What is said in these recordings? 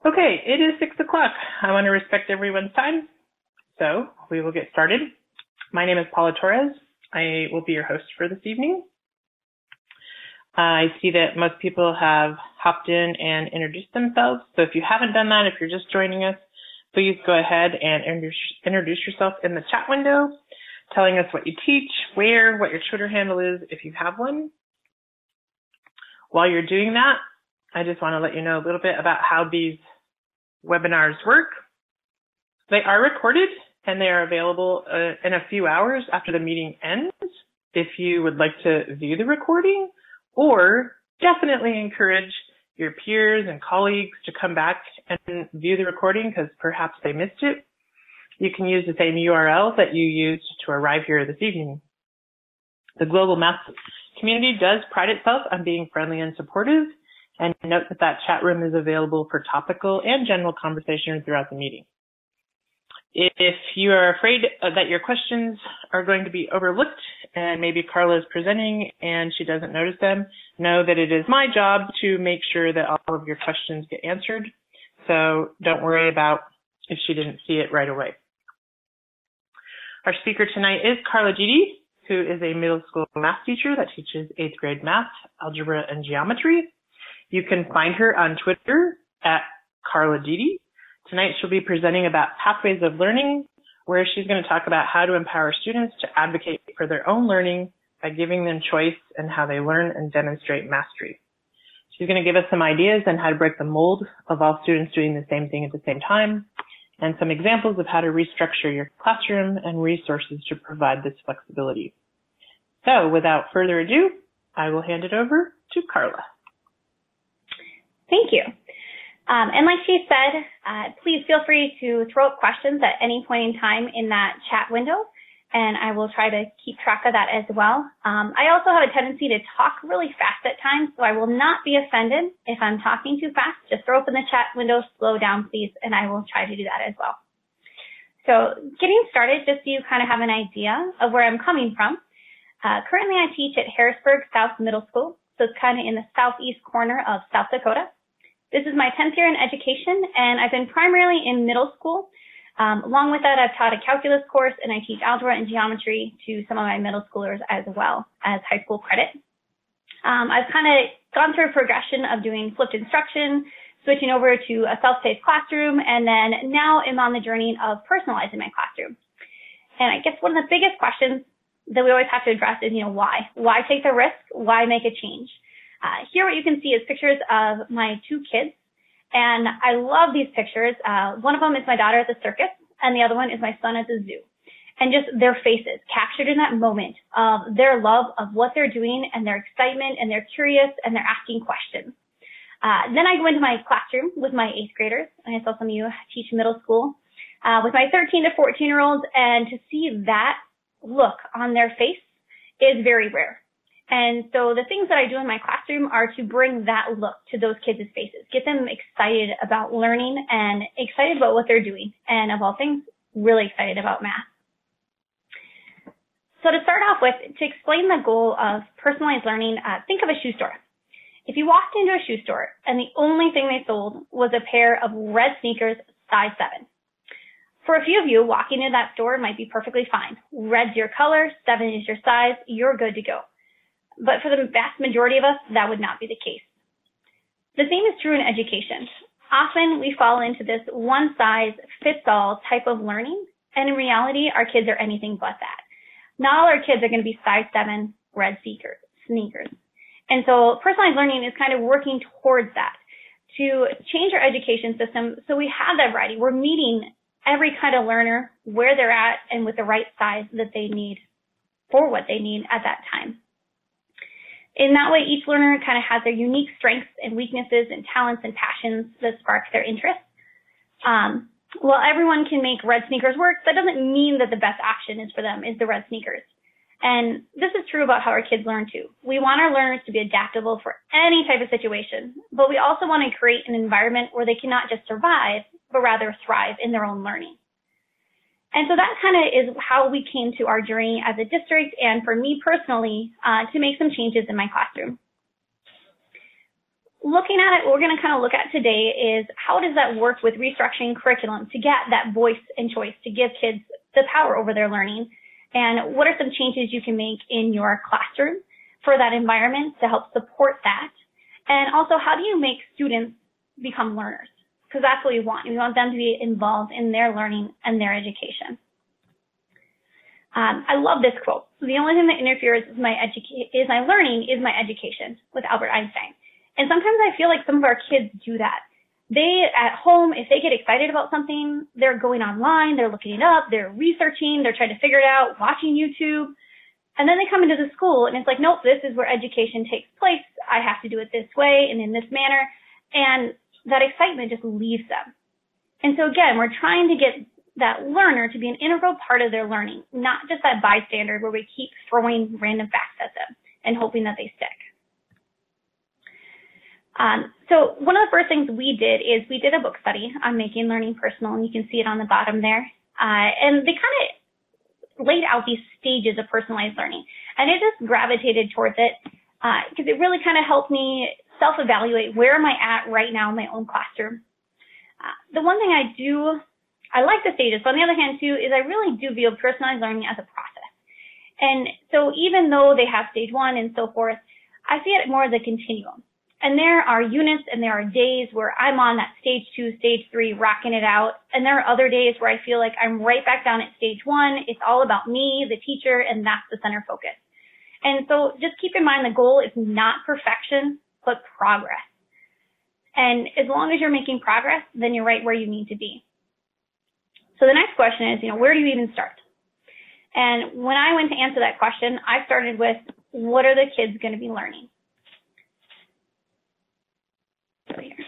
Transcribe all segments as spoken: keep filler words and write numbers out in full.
Okay, it is six o'clock. I want to respect everyone's time, so we will get started. My name is Paula Torres. I will be your host for this evening. I see that most people have hopped in and introduced themselves, so if you haven't done that, if you're just joining us, please go ahead and introduce yourself in the chat window, telling us what you teach, where, what your Twitter handle is, if you have one. While you're doing that, I just want to let you know a little bit about how these webinars work. They are recorded and they are available uh, in a few hours after the meeting ends if you would like to view the recording, or definitely encourage your peers and colleagues to come back and view the recording because perhaps they missed it. You can use the same U R L that you used to arrive here this evening. The Global Math community does pride itself on being friendly and supportive, and note that that chat room is available for topical and general conversation throughout the meeting. If you are afraid that your questions are going to be overlooked and maybe Carla is presenting and she doesn't notice them, know that it is my job to make sure that all of your questions get answered. So don't worry about if she didn't see it right away. Our speaker tonight is Carla Dede, who is a middle school math teacher that teaches eighth grade math, algebra, and geometry. You can find her on Twitter at Carla Dede. Tonight she'll be presenting about pathways of learning, where she's going to talk about how to empower students to advocate for their own learning by giving them choice and how they learn and demonstrate mastery. She's going to give us some ideas on how to break the mold of all students doing the same thing at the same time, and some examples of how to restructure your classroom and resources to provide this flexibility. So without further ado, I will hand it over to Carla. Thank you. Um, and like she said, uh, please feel free to throw up questions at any point in time in that chat window, and I will try to keep track of that as well. Um, I also have a tendency to talk really fast at times, so I will not be offended if I'm talking too fast. Just throw up in the chat window, slow down, please, and I will try to do that as well. So getting started, just so you kind of have an idea of where I'm coming from. Uh, currently, I teach at Harrisburg South Middle School, so it's kind of in the southeast corner of South Dakota. This is my tenth year in education, and I've been primarily in middle school. Um, along with that, I've taught a calculus course, and I teach algebra and geometry to some of my middle schoolers as well as high school credit. Um, I've kind of gone through a progression of doing flipped instruction, switching over to a self-paced classroom, and then now I'm on the journey of personalizing my classroom. And I guess one of the biggest questions that we always have to address is, you know, why? Why take the risk? Why make a change? Uh, here what you can see is pictures of my two kids, and I love these pictures. Uh, one of them is my daughter at the circus, and the other one is my son at the zoo. And just their faces captured in that moment of their love of what they're doing and their excitement, and they're curious and they're asking questions. Uh, then I go into my classroom with my eighth graders, and I saw some of you teach middle school, uh, with my thirteen to fourteen year olds, and to see that look on their face is very rare. And so the things that I do in my classroom are to bring that look to those kids' faces, get them excited about learning and excited about what they're doing, and of all things, really excited about math. So to start off with, to explain the goal of personalized learning, uh, think of a shoe store. If you walked into a shoe store and the only thing they sold was a pair of red sneakers size seven, for a few of you, walking into that store might be perfectly fine. Red's your color, seven is your size, you're good to go. But for the vast majority of us, that would not be the case. The same is true in education. Often we fall into this one-size-fits-all type of learning, and in reality, our kids are anything but that. Not all our kids are going to be size seven red sneakers. sneakers. And so personalized learning is kind of working towards that, to change our education system so we have that variety. We're meeting every kind of learner where they're at and with the right size that they need for what they need at that time. In that way, each learner kind of has their unique strengths and weaknesses and talents and passions that spark their interest. Um, while everyone can make red sneakers work, that doesn't mean that the best option is for them is the red sneakers. And this is true about how our kids learn too. We want our learners to be adaptable for any type of situation, but we also want to create an environment where they can not just survive, but rather thrive in their own learning. And so that kind of is how we came to our journey as a district, and for me personally, uh, to make some changes in my classroom. looking at it, what we're going to kind of look at today is how does that work with restructuring curriculum to get that voice and choice, to give kids the power over their learning, and what are some changes you can make in your classroom for that environment to help support that, and also how do you make students become learners, because that's what we want. We want them to be involved in their learning and their education. Um, I love this quote. The only thing that interferes with my educa- is my learning is my education, with Albert Einstein. And sometimes I feel like some of our kids do that. They, at home, if they get excited about something, they're going online, they're looking it up, they're researching, they're trying to figure it out, watching YouTube. And then they come into the school and it's like, nope, this is where education takes place. I have to do it this way and in this manner. And that excitement just leaves them. And so again, we're trying to get that learner to be an integral part of their learning, not just that bystander where we keep throwing random facts at them and hoping that they stick. Um, so one of the first things we did is we did a book study on making learning personal, and you can see it on the bottom there. Uh, and they kind of laid out these stages of personalized learning, and I just gravitated towards it because uh, it really kind of helped me self-evaluate where am I at right now in my own classroom. Uh, the one thing I do, I like the stages, but on the other hand too, is I really do view personalized learning as a process. And so even though they have stage one and so forth, I see it more as a continuum. And there are units and there are days where I'm on that stage two, stage three, rocking it out. And there are other days where I feel like I'm right back down at stage one. It's all about me, the teacher, and that's the center focus. And so just keep in mind the goal is not perfection, but progress. And as long as you're making progress, then you're right where you need to be. So the next question is, you know, where do you even start? And when I went to answer that question, I started with, what are the kids going to be learning? Here.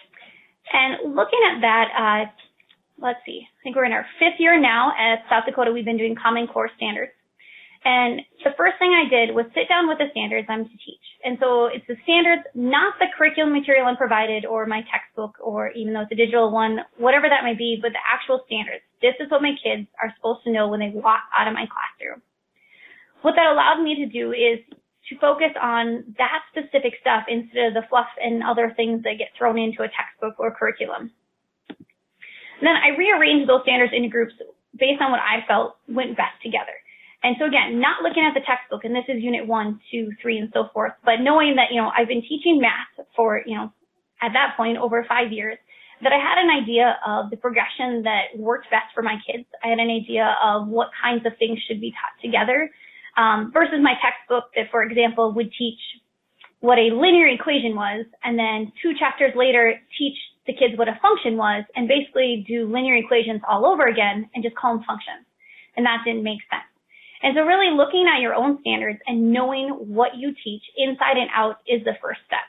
And looking at that, uh, let's see, I think we're in our fifth year now at South Dakota. We've been doing Common Core standards. And the first thing I did was sit down with the standards I'm to teach. And so it's the standards, not the curriculum material I'm provided or my textbook, or even though it's a digital one, whatever that may be, but the actual standards. This is what my kids are supposed to know when they walk out of my classroom. What that allowed me to do is to focus on that specific stuff instead of the fluff and other things that get thrown into a textbook or curriculum. And then I rearranged those standards into groups based on what I felt went best together. And so again, not looking at the textbook, and this is unit one, two, three, and so forth, but knowing that, you know, I've been teaching math for, you know, at that point over five years, that I had an idea of the progression that worked best for my kids. I had an idea of what kinds of things should be taught together. Um, versus my textbook that, for example, would teach what a linear equation was, and then two chapters later teach the kids what a function was, and basically do linear equations all over again and just call them functions. And that didn't make sense. And so really looking at your own standards and knowing what you teach inside and out is the first step.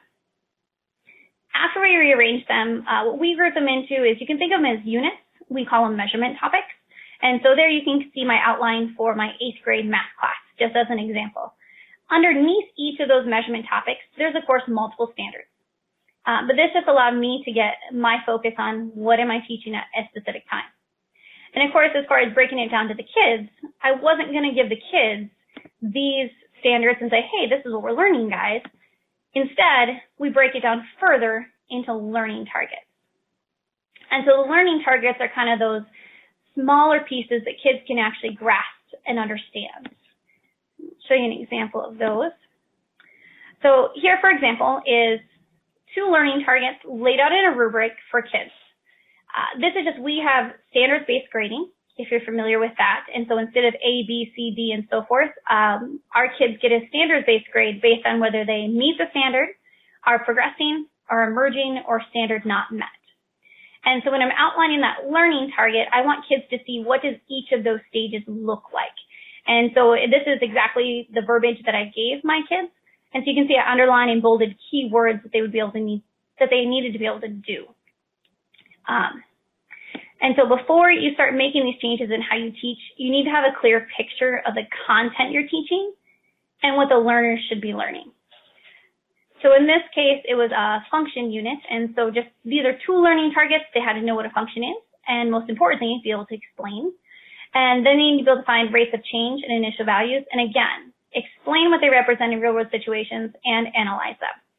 After we rearrange them, uh, what we group them into is, you can think of them as units. We call them measurement topics. And so there you can see my outline for my eighth grade math class, just as an example. Underneath each of those measurement topics, there's, of course, multiple standards. Uh, but this just allowed me to get my focus on what am I teaching at a specific time. And, of course, as far as breaking it down to the kids, I wasn't going to give the kids these standards and say, hey, this is what we're learning, guys. Instead, we break it down further into learning targets. And so the learning targets are kind of those smaller pieces that kids can actually grasp and understand. I'll show you an example of those. So here, for example, is two learning targets laid out in a rubric for kids. Uh, this is just, we have standards-based grading, if you're familiar with that. And so instead of A, B, C, D, and so forth, um, our kids get a standards-based grade based on whether they meet the standard, are progressing, are emerging, or standard not met. And so when I'm outlining that learning target, I want kids to see what does each of those stages look like. And so this is exactly the verbiage that I gave my kids. And so you can see I underlined and bolded key words that they would be able to need, that they needed to be able to do. Um, and so before you start making these changes in how you teach, you need to have a clear picture of the content you're teaching and what the learners should be learning. So in this case, it was a function unit, and so just these are two learning targets. They had to know what a function is, and most importantly, be able to explain. And then they need to be able to find rates of change and initial values, and again, explain what they represent in real-world situations and analyze them.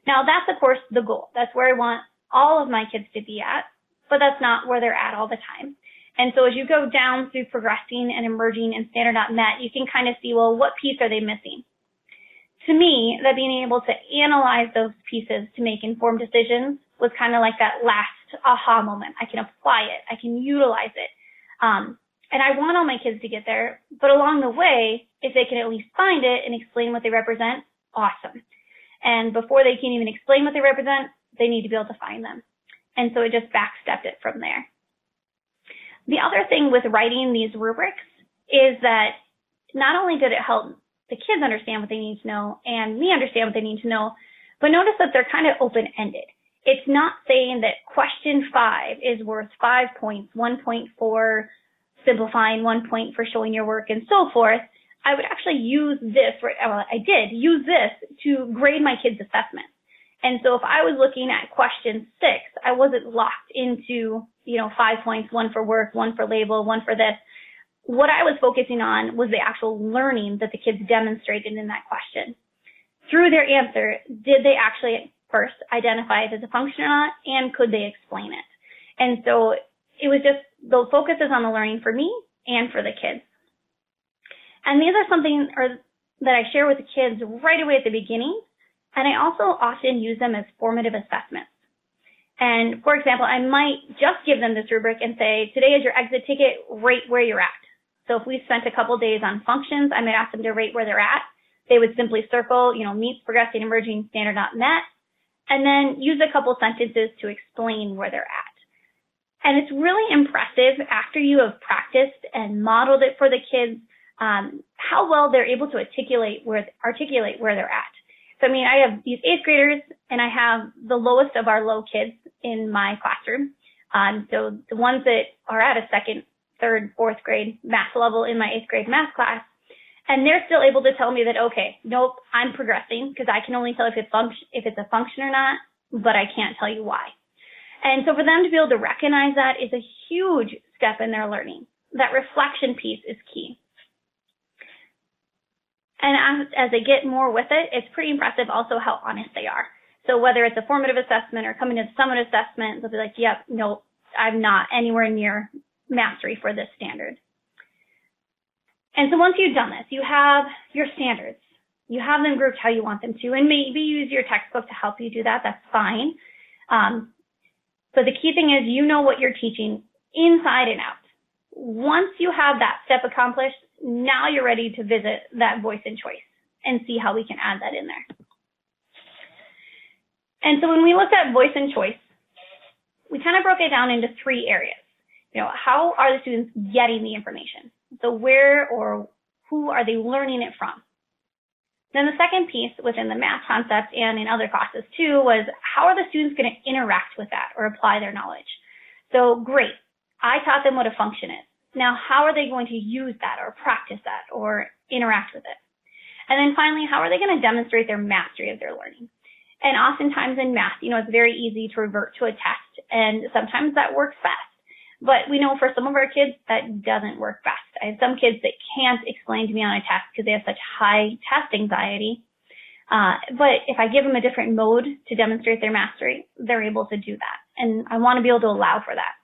Now, that's, of course, the goal. That's where I want all of my kids to be at, but that's not where they're at all the time. And so as you go down through progressing and emerging and standard not met, you can kind of see, well, what piece are they missing? To me, that being able to analyze those pieces to make informed decisions was kind of like that last aha moment. I can apply it. I can utilize it. Um, and I want all my kids to get there, but along the way, if they can at least find it and explain what they represent, awesome. And before they can even explain what they represent, they need to be able to find them. And so it just backstepped it from there. The other thing with writing these rubrics is that not only did it help the kids understand what they need to know and me understand what they need to know, but notice that they're kind of open-ended. It's not saying that question five is worth five points, one point for simplifying, one point for showing your work, and so forth. I would actually use this, well, I did use this to grade my kids' assessment. And so if I was looking at question six, I wasn't locked into, you know, five points, one for work, one for label, one for this. What I was focusing on was the actual learning that the kids demonstrated in that question. Through their answer, did they actually first identify it as a function or not, and could they explain it? And so it was just, the focus is on the learning for me and for the kids. And these are something or, that I share with the kids right away at the beginning, and I also often use them as formative assessments. And for example, I might just give them this rubric and say, today is your exit ticket, rate where you're at. So if we spent a couple days on functions, I might ask them to rate where they're at. They would simply circle, you know, meets, progressing, emerging, standard not met, and then use a couple sentences to explain where they're at. And it's really impressive after you have practiced and modeled it for the kids, um, how well they're able to articulate where, articulate where they're at. So, I mean, I have these eighth graders, and I have the lowest of our low kids in my classroom. Um, so the ones that are at a second, third, fourth grade math level in my eighth grade math class, and they're still able to tell me that, okay, nope, I'm progressing, because I can only tell if it's, function, if it's a function or not, but I can't tell you why. And so for them to be able to recognize that is a huge step in their learning. That reflection piece is key. And as, as they get more with it, it's pretty impressive also how honest they are. So whether it's a formative assessment or coming to the summative assessment, they'll be like, yep, nope, I'm not anywhere near mastery for this standard. And so once you've done this, you have your standards. You have them grouped how you want them to, and maybe use your textbook to help you do that. That's fine. Um, but the key thing is you know what you're teaching inside and out. Once you have that step accomplished, now you're ready to visit that voice and choice and see how we can add that in there. And so when we looked at voice and choice, we kind of broke it down into three areas. You know, how are the students getting the information? So where or who are they learning it from? Then the second piece within the math concept and in other classes too was how are the students going to interact with that or apply their knowledge? So great, I taught them what a function is. Now how are they going to use that or practice that or interact with it? And then finally, how are they going to demonstrate their mastery of their learning? And oftentimes in math, you know, it's very easy to revert to a test, and sometimes that works best. But we know for some of our kids, that doesn't work best. I have some kids that can't explain to me on a test because they have such high test anxiety. Uh, but if I give them a different mode to demonstrate their mastery, they're able to do that. And I want to be able to allow for that.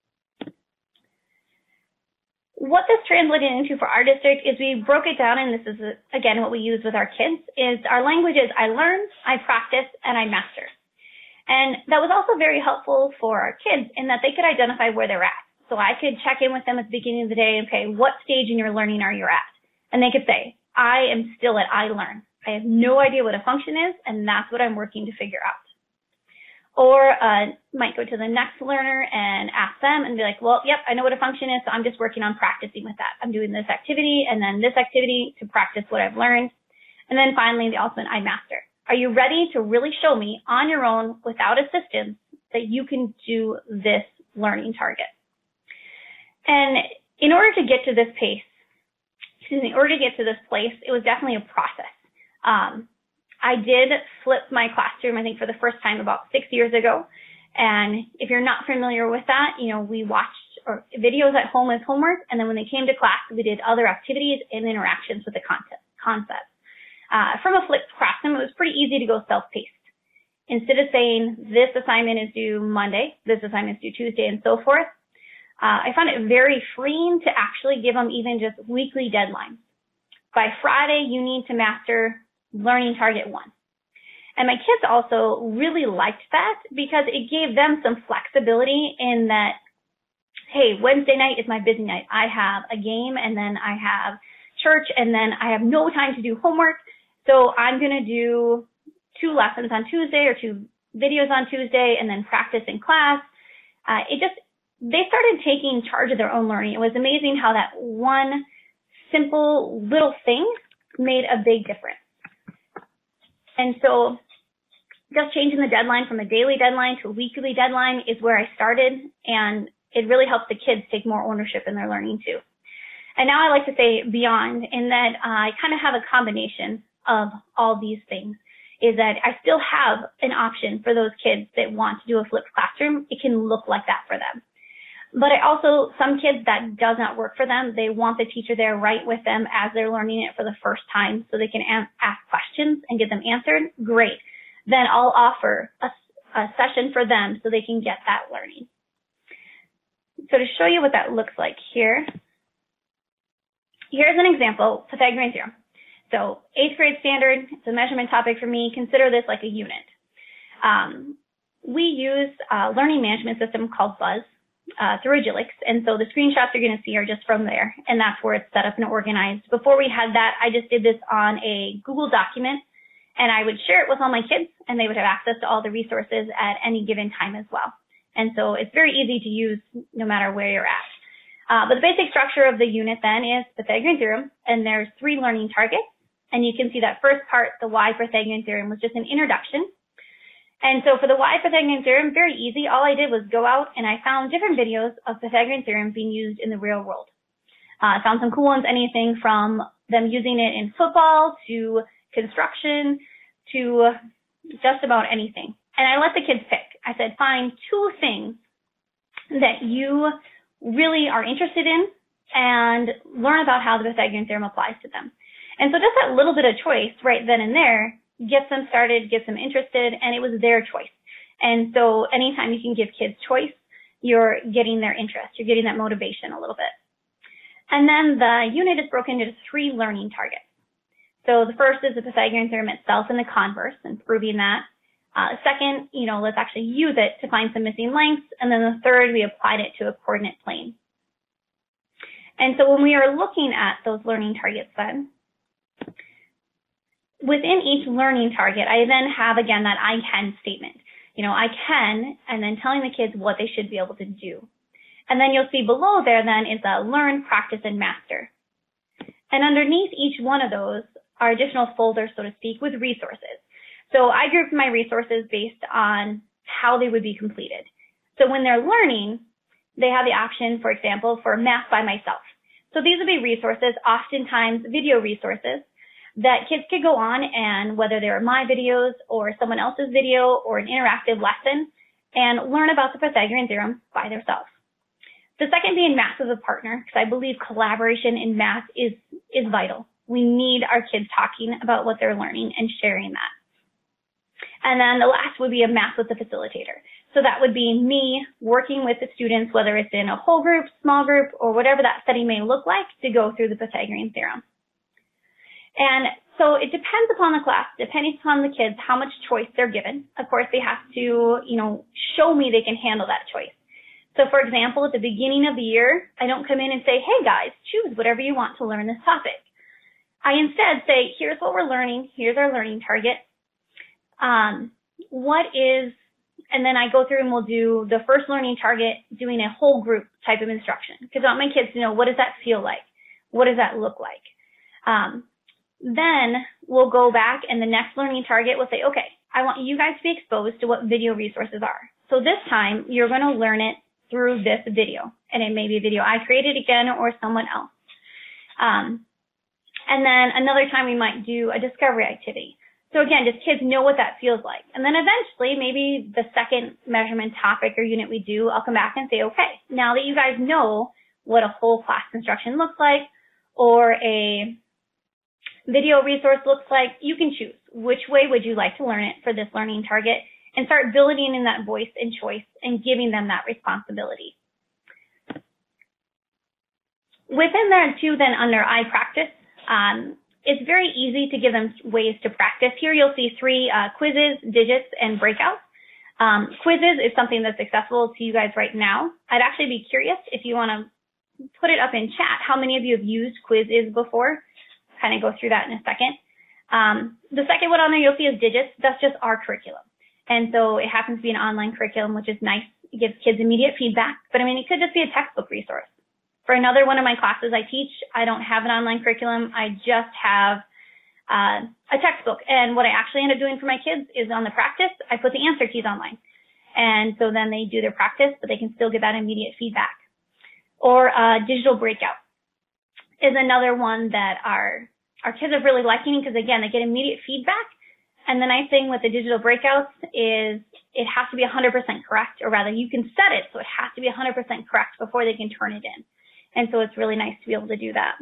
What this translated into for our district is we broke it down, and this is, again, what we use with our kids, is our language is I learn, I practice, and I master. And that was also very helpful for our kids in that they could identify where they're at. So I could check in with them at the beginning of the day, okay, what stage in your learning are you at? And they could say, I am still at I learn. I have no idea what a function is, and that's what I'm working to figure out. Or uh, might go to the next learner and ask them and be like, well, yep, I know what a function is, so I'm just working on practicing with that. I'm doing this activity and then this activity to practice what I've learned. And then finally, the ultimate I master. Are you ready to really show me on your own without assistance that you can do this learning target? And in order to get to this pace, excuse me, in order to get to this place, it was definitely a process. Um, I did flip my classroom, I think, for the first time about six years ago. And if you're not familiar with that, you know, we watched or videos at home as homework, and then when they came to class, we did other activities and interactions with the concept. concept. Uh, from a flipped classroom, it was pretty easy to go self-paced. instead of saying this assignment is due Monday, this assignment is due Tuesday, and so forth, uh, I found it very freeing to actually give them even just weekly deadlines. By Friday, you need to master learning target one. And my kids also really liked that because it gave them some flexibility in that, hey, Wednesday night is my busy night. I have a game, and then I have church, and then I have no time to do homework. So I'm going to do two lessons on Tuesday or two videos on Tuesday and then practice in class. Uh, it just, they started taking charge of their own learning. It was amazing how that one simple little thing made a big difference. And so just changing the deadline from a daily deadline to a weekly deadline is where I started, and it really helps the kids take more ownership in their learning too. And now I like to say beyond, in that uh, I kind of have a combination of all these things, is that I still have an option for those kids that want to do a flipped classroom. It can look like that for them. But I also, some kids that does not work for them, they want the teacher there right with them as they're learning it for the first time so they can ask questions and get them answered. Great. Then I'll offer a, a session for them so they can get that learning. So to show you what that looks like here, here's an example, Pythagorean theorem. So eighth grade standard, it's a measurement topic for me. Consider this like a unit. Um, we use a learning management system called Buzz uh, through Agilix, and so the screenshots you're going to see are just from there, and that's where it's set up and organized. Before we had that, I just did this on a Google document, and I would share it with all my kids, and they would have access to all the resources at any given time as well. And so it's very easy to use no matter where you're at. Uh, but the basic structure of the unit then is Pythagorean theorem, and there's three learning targets. And you can see that first part, the why Pythagorean theorem, was just an introduction. And so for the why Pythagorean theorem, very easy. All I did was go out and I found different videos of Pythagorean theorem being used in the real world. Uh, I found some cool ones, anything from them using it in football to construction to just about anything. And I let the kids pick. I said, find two things that you really are interested in and learn about how the Pythagorean theorem applies to them. And so just that little bit of choice right then and there gets them started, gets them interested, and it was their choice. And so anytime you can give kids choice, you're getting their interest. You're getting that motivation a little bit. And then the unit is broken into three learning targets. So the first is the Pythagorean theorem itself and the converse and proving that. Uh, second, you know, let's actually use it to find some missing lengths. And then the third, we applied it to a coordinate plane. And so when we are looking at those learning targets then, within each learning target, I then have, again, that I can statement. You know, I can, and then telling the kids what they should be able to do. And then you'll see below there then is a learn, practice, and master. And underneath each one of those are additional folders, so to speak, with resources. So I grouped my resources based on how they would be completed. So when they're learning, they have the option, for example, for math by myself. So these would be resources, oftentimes video resources, that kids could go on and whether they were my videos or someone else's video or an interactive lesson and learn about the Pythagorean theorem by themselves. The second being math as a partner, because I believe collaboration in math is, is vital. We need our kids talking about what they're learning and sharing that. And then the last would be a math with the facilitator. So that would be me working with the students, whether it's in a whole group, small group, or whatever that setting may look like, to go through the Pythagorean theorem. And so it depends upon the class, depending upon the kids, how much choice they're given. Of course, they have to, you know, show me they can handle that choice. So for example, at the beginning of the year, I don't come in and say, hey guys, choose whatever you want to learn this topic. I instead say, here's what we're learning, here's our learning target. Um, what is, and then I go through and we'll do the first learning target doing a whole group type of instruction. Because I want my kids to know, what does that feel like? What does that look like? Um, Then we'll go back and the next learning target will say, okay, I want you guys to be exposed to what video resources are. So this time you're going to learn it through this video. And it may be a video I created again or someone else. Um, and then another time we might do a discovery activity. So again, just kids know what that feels like. And then eventually, maybe the second measurement topic or unit we do, I'll come back and say, okay, now that you guys know what a whole class instruction looks like or a video resource looks like, you can choose which way would you like to learn it for this learning target, and start building in that voice and choice and giving them that responsibility. Within there too, then under iPractice, um, it's very easy to give them ways to practice. Here you'll see three uh, quizzes, digits, and breakouts. Um, quizzes is something that's accessible to you guys right now. I'd actually be curious if you want to put it up in chat, how many of you have used quizzes before? Kind of go through that in a second. Um, the second one on there you'll see is digits. That's just our curriculum. And so it happens to be an online curriculum, which is nice. It gives kids immediate feedback. But I mean, it could just be a textbook resource. For another one of my classes I teach, I don't have an online curriculum. I just have uh, a textbook. And what I actually end up doing for my kids is on the practice, I put the answer keys online. And so then they do their practice, but they can still get that immediate feedback. Or uh, digital breakout is another one that our, our kids are really liking because, again, they get immediate feedback. And the nice thing with the digital breakouts is it has to be one hundred percent correct, or rather you can set it so it has to be one hundred percent correct before they can turn it in. And so it's really nice to be able to do that.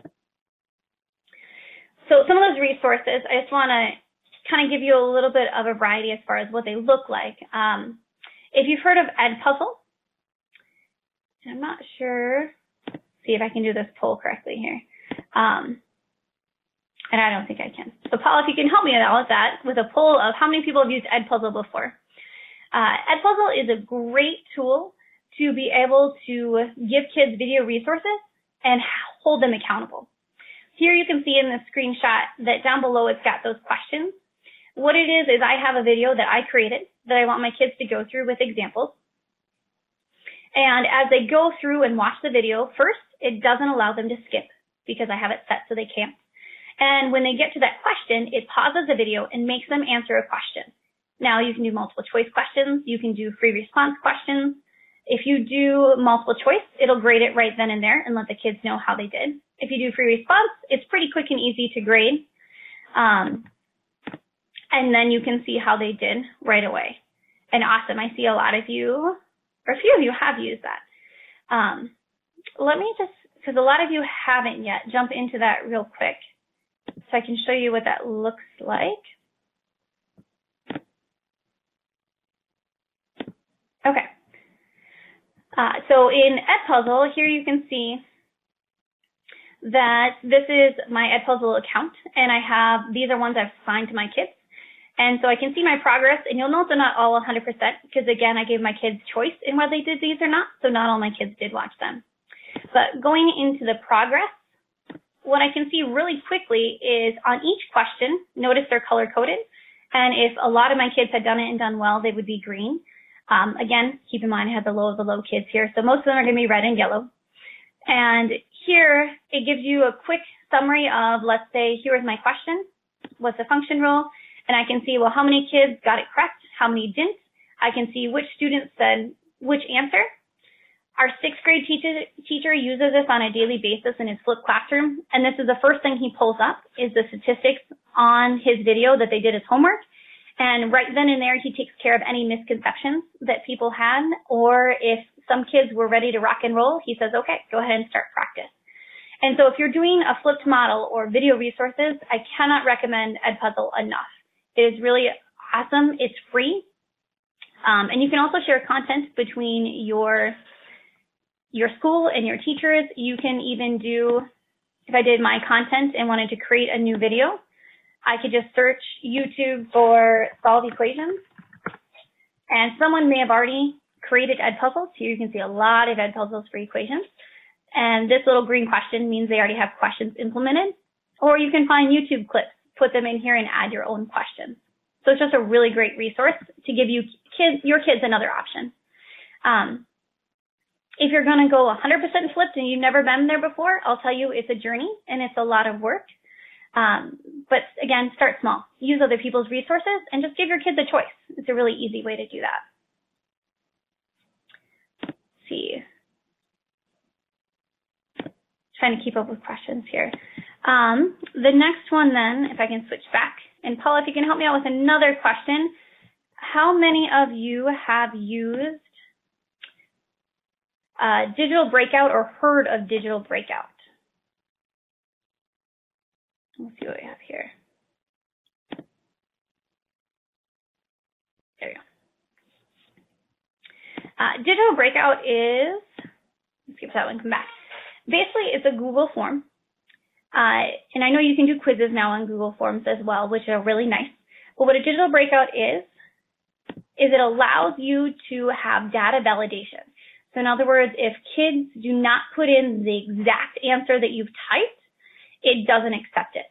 So some of those resources, I just want to kind of give you a little bit of a variety as far as what they look like. Um, if you've heard of Edpuzzle, I'm not sure, see if I can do this poll correctly here. Um, and I don't think I can. So Paul, if you can help me out with that, with a poll of how many people have used Edpuzzle before. Uh, Edpuzzle is a great tool to be able to give kids video resources and hold them accountable. Here you can see in the screenshot that down below it's got those questions. What it is is I have a video that I created that I want my kids to go through with examples. And as they go through and watch the video, first, it doesn't allow them to skip because I have it set so they can't. And when they get to that question, it pauses the video and makes them answer a question. Now you can do multiple choice questions. You can do free response questions. If you do multiple choice, it'll grade it right then and there and let the kids know how they did. If you do free response, it's pretty quick and easy to grade. Um, and then you can see how they did right away. And awesome, I see a lot of you, or a few of you have used that. Um, let me just, because a lot of you haven't yet, jump into that real quick so I can show you what that looks like. Okay. Uh, so in Edpuzzle, here you can see that this is my Edpuzzle account, and I have, these are ones I've assigned to my kids. And so I can see my progress, and you'll note they're not all one hundred percent, because again, I gave my kids choice in whether they did these or not, so not all my kids did watch them. But going into the progress, what I can see really quickly is on each question, notice they're color-coded, and if a lot of my kids had done it and done well, they would be green. Um, again, keep in mind I have the low of the low kids here, so most of them are going to be red and yellow. And here, it gives you a quick summary of, let's say, here's my question, what's the function rule, and I can see, well, how many kids got it correct, how many didn't. I can see which students said which answer. Our sixth grade teacher, teacher uses this on a daily basis in his flipped classroom, and this is the first thing he pulls up, is the statistics on his video that they did as homework. And right then and there, he takes care of any misconceptions that people had, or if some kids were ready to rock and roll, he says, okay, go ahead and start practice. And so if you're doing a flipped model or video resources, I cannot recommend Edpuzzle enough. It is really awesome. It's free. Um, and you can also share content between your, your school and your teachers. You can even do, if I did my content and wanted to create a new video, I could just search YouTube for solve equations, and someone may have already created Edpuzzles. Here you can see a lot of Edpuzzles for equations. And this little green question means they already have questions implemented. Or you can find YouTube clips, put them in here, and add your own questions. So it's just a really great resource to give you kids, your kids another option. Um, if you're going to go one hundred percent flipped and you've never been there before, I'll tell you it's a journey and it's a lot of work. Um, but again, start small. Use other people's resources and just give your kids a choice. It's a really easy way to do that. Let's see. Trying to keep up with questions here. Um, the next one then, if I can switch back, and Paula, if you can help me out with another question. How many of you have used uh, Digital Breakout or heard of Digital Breakout? Let's see what we have here. There we go. Uh, digital breakout is, let's skip that one, come back. Basically, it's a Google form. Uh, and I know you can do quizzes now on Google Forms as well, which are really nice. But what a digital breakout is, is it allows you to have data validation. So in other words, if kids do not put in the exact answer that you've typed, it doesn't accept it.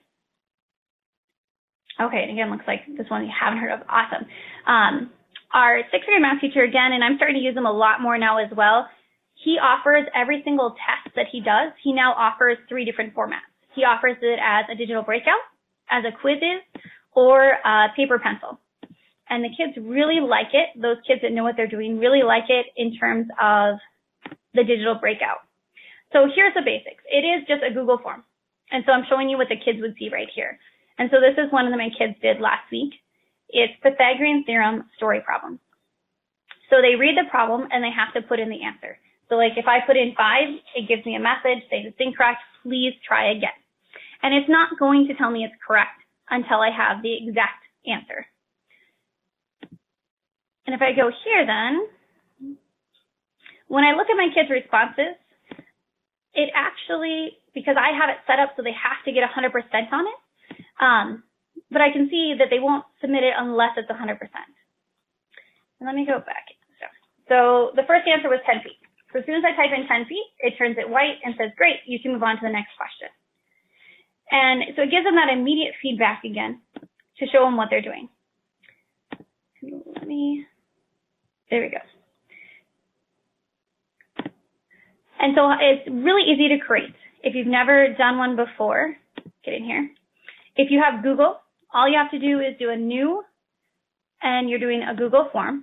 Okay, and again, looks like this one you haven't heard of. Awesome. Um, our sixth grade math teacher, again, and I'm starting to use them a lot more now as well, he offers every single test that he does, he now offers three different formats. He offers it as a digital breakout, as a quizzes, or a paper pencil. And the kids really like it. Those kids that know what they're doing really like it in terms of the digital breakout. So here's the basics. It is just a Google form. And so I'm showing you what the kids would see right here. And so this is one that my kids did last week. It's Pythagorean theorem story problem. So they read the problem and they have to put in the answer. So like if I put in five, it gives me a message, says it's incorrect, please try again. And it's not going to tell me it's correct until I have the exact answer. And if I go here then, when I look at my kids' responses, it actually, because I have it set up so they have to get one hundred percent on it, um, but I can see that they won't submit it unless it's one hundred percent. And let me go back. So, so the first answer was ten feet. So as soon as I type in ten feet, it turns it white and says, great, you can move on to the next question. And so it gives them that immediate feedback again to show them what they're doing. Let me, there we go. And so it's really easy to create. If you've never done one before, get in here. If you have Google, all you have to do is do a new, and you're doing a Google form.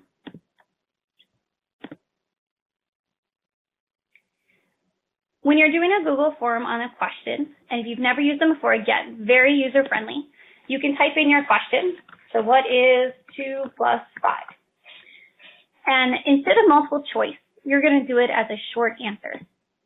When you're doing a Google form on a question, and if you've never used them before, again, very user-friendly, you can type in your question. So what is two plus five? And instead of multiple choice, you're going to do it as a short answer.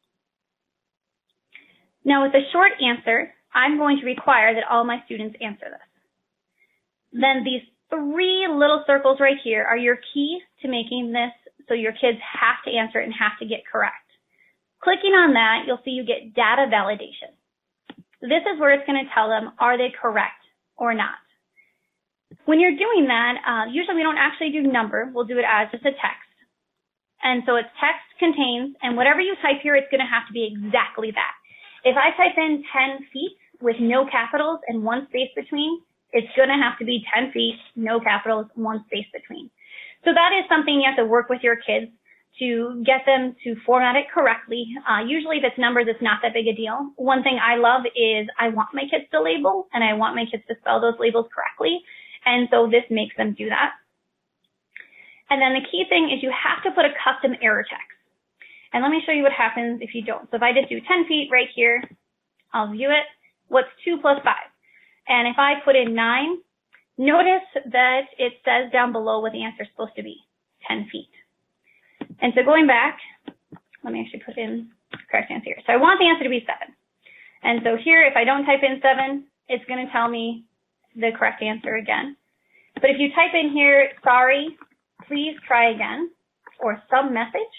Now with a short answer, I'm going to require that all my students answer this. Then these three little circles right here are your key to making this so your kids have to answer it and have to get correct. Clicking on that, you'll see you get data validation. This is where it's going to tell them, are they correct or not? When you're doing that, uh, usually we don't actually do number. We'll do it as just a text. And so it's text contains, and whatever you type here, it's going to have to be exactly that. If I type in ten feet with no capitals and one space between, it's going to have to be ten feet, no capitals, one space between. So that is something you have to work with your kids to get them to format it correctly. Uh, usually if it's numbers, it's not that big a deal. One thing I love is I want my kids to label, and I want my kids to spell those labels correctly. And so this makes them do that. And then the key thing is you have to put a custom error text. And let me show you what happens if you don't. So if I just do ten feet right here, I'll view it. What's two plus five? And if I put in nine, notice that it says down below what the answer is supposed to be, ten feet. And so going back, let me actually put in the correct answer here. So I want the answer to be seven. And so here, if I don't type in seven, it's going to tell me the correct answer again. But if you type in here, sorry, please try again, or some message,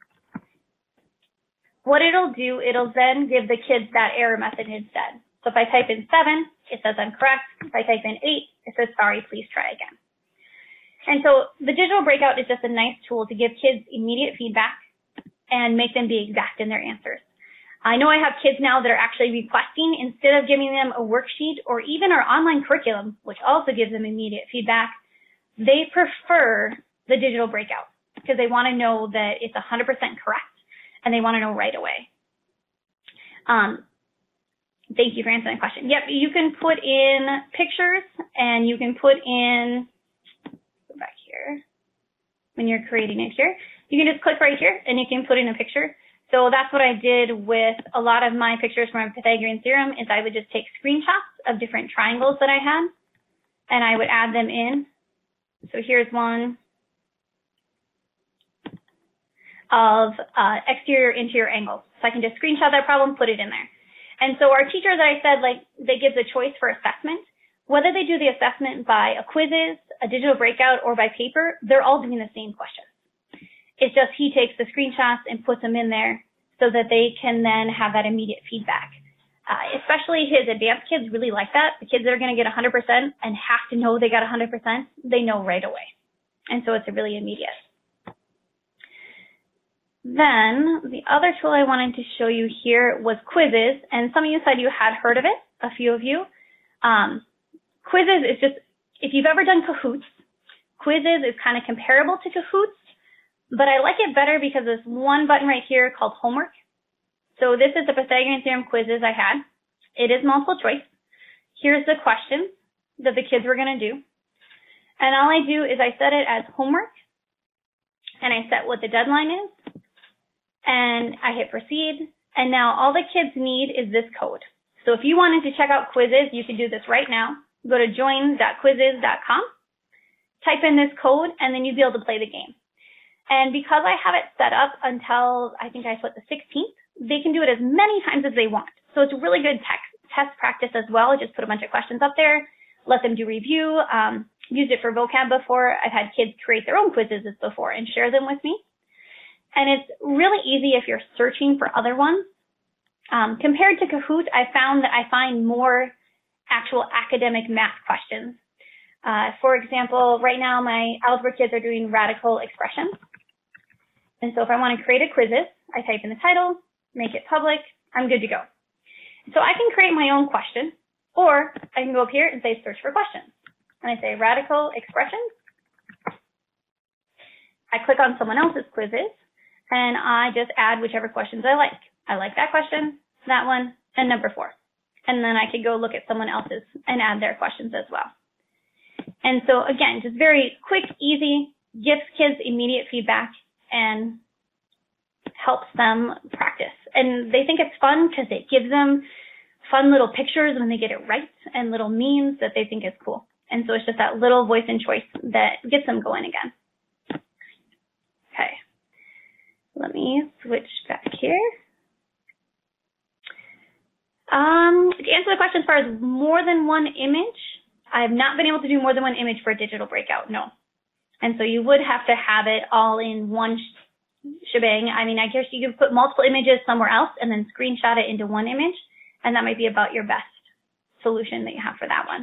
what it'll do, it'll then give the kids that error message instead. So if I type in seven, it says I'm correct. If I type in eight, it says sorry, please try again. And so the digital breakout is just a nice tool to give kids immediate feedback and make them be exact in their answers. I know I have kids now that are actually requesting, instead of giving them a worksheet or even our online curriculum, which also gives them immediate feedback, they prefer the digital breakout because they want to know that it's one hundred percent correct and they want to know right away. Um, thank you for answering the question. Yep, you can put in pictures and you can put in, go back here, when you're creating it here, you can just click right here and you can put in a picture. So that's what I did with a lot of my pictures from Pythagorean theorem is I would just take screenshots of different triangles that I had and I would add them in. So here's one of uh, exterior interior angles. So I can just screenshot that problem, put it in there. And so our teacher that I said, like, they give the choice for assessment. Whether they do the assessment by a quizzes, a digital breakout, or by paper, they're all doing the same questions. It's just he takes the screenshots and puts them in there so that they can then have that immediate feedback. Uh, especially his advanced kids really like that. The kids that are going to get one hundred percent and have to know they got one hundred percent, they know right away. And so it's a really immediate. Then the other tool I wanted to show you here was Quizzes. And some of you said you had heard of it, a few of you. Um, Quizzes is just, if you've ever done Kahoots, Quizzes is kind of comparable to Kahoots. But I like it better because there's one button right here called Homework. So this is the Pythagorean Theorem quizzes I had. It is multiple choice. Here's the questions that the kids were going to do. And all I do is I set it as homework, and I set what the deadline is, and I hit proceed. And now all the kids need is this code. So if you wanted to check out Quizzes, you can do this right now. Go to join dot quizzes dot com, type in this code, and then you'll be able to play the game. And because I have it set up until, I think I put the sixteenth, they can do it as many times as they want. So it's really good text, test practice as well. Just put a bunch of questions up there, let them do review. Um, used it for vocab before. I've had kids create their own quizzes before and share them with me. And it's really easy if you're searching for other ones. Um, compared to Kahoot, I found that I find more actual academic math questions. Uh, for example, right now my algebra kids are doing radical expressions. And so if I want to create a quizzes, I type in the title, make it public, I'm good to go. So I can create my own question, or I can go up here and say search for questions. And I say radical expressions. I click on someone else's quizzes, and I just add whichever questions I like. I like that question, that one, and number four. And then I could go look at someone else's and add their questions as well. And so again, just very quick, easy, gives kids immediate feedback and helps them practice. And they think it's fun because it gives them fun little pictures when they get it right and little memes that they think is cool. And so it's just that little voice and choice that gets them going again. Okay. Let me switch back here. Um, to answer the question as far as more than one image, I have not been able to do more than one image for a digital breakout, no. And so you would have to have it all in one sh shebang. I mean, I guess you could put multiple images somewhere else and then screenshot it into one image, and that might be about your best solution that you have for that one.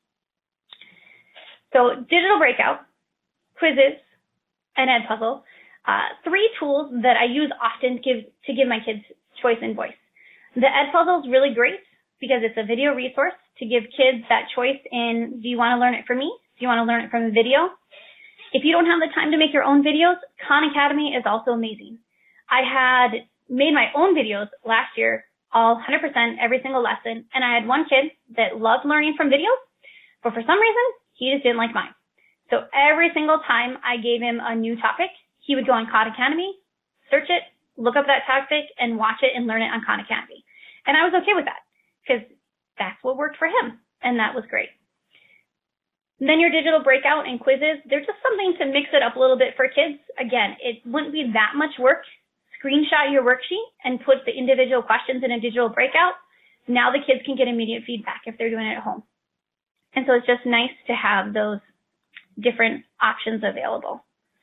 So digital breakout, quizzes, and Edpuzzle, uh, three tools that I use often to give, to give my kids choice and voice. The Edpuzzle is really great because it's a video resource to give kids that choice in, do you want to learn it from me? Do you want to learn it from a video? If you don't have the time to make your own videos, Khan Academy is also amazing. I had made my own videos last year, all one hundred percent every single lesson, and I had one kid that loved learning from videos, but for some reason, he just didn't like mine. So every single time I gave him a new topic, he would go on Khan Academy, search it, look up that topic, and watch it and learn it on Khan Academy. And I was okay with that because that's what worked for him, and that was great. And then your digital breakout and quizzes, they're just something to mix it up a little bit for kids. Again, it wouldn't be that much work. Screenshot your worksheet and put the individual questions in a digital breakout. Now the kids can get immediate feedback if they're doing it at home. And so it's just nice to have those different options available.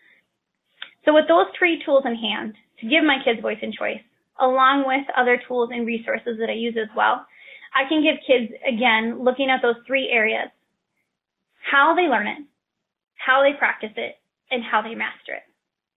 So with those three tools in hand, to give my kids voice and choice, along with other tools and resources that I use as well, I can give kids, again, looking at those three areas, how they learn it, how they practice it, and how they master it.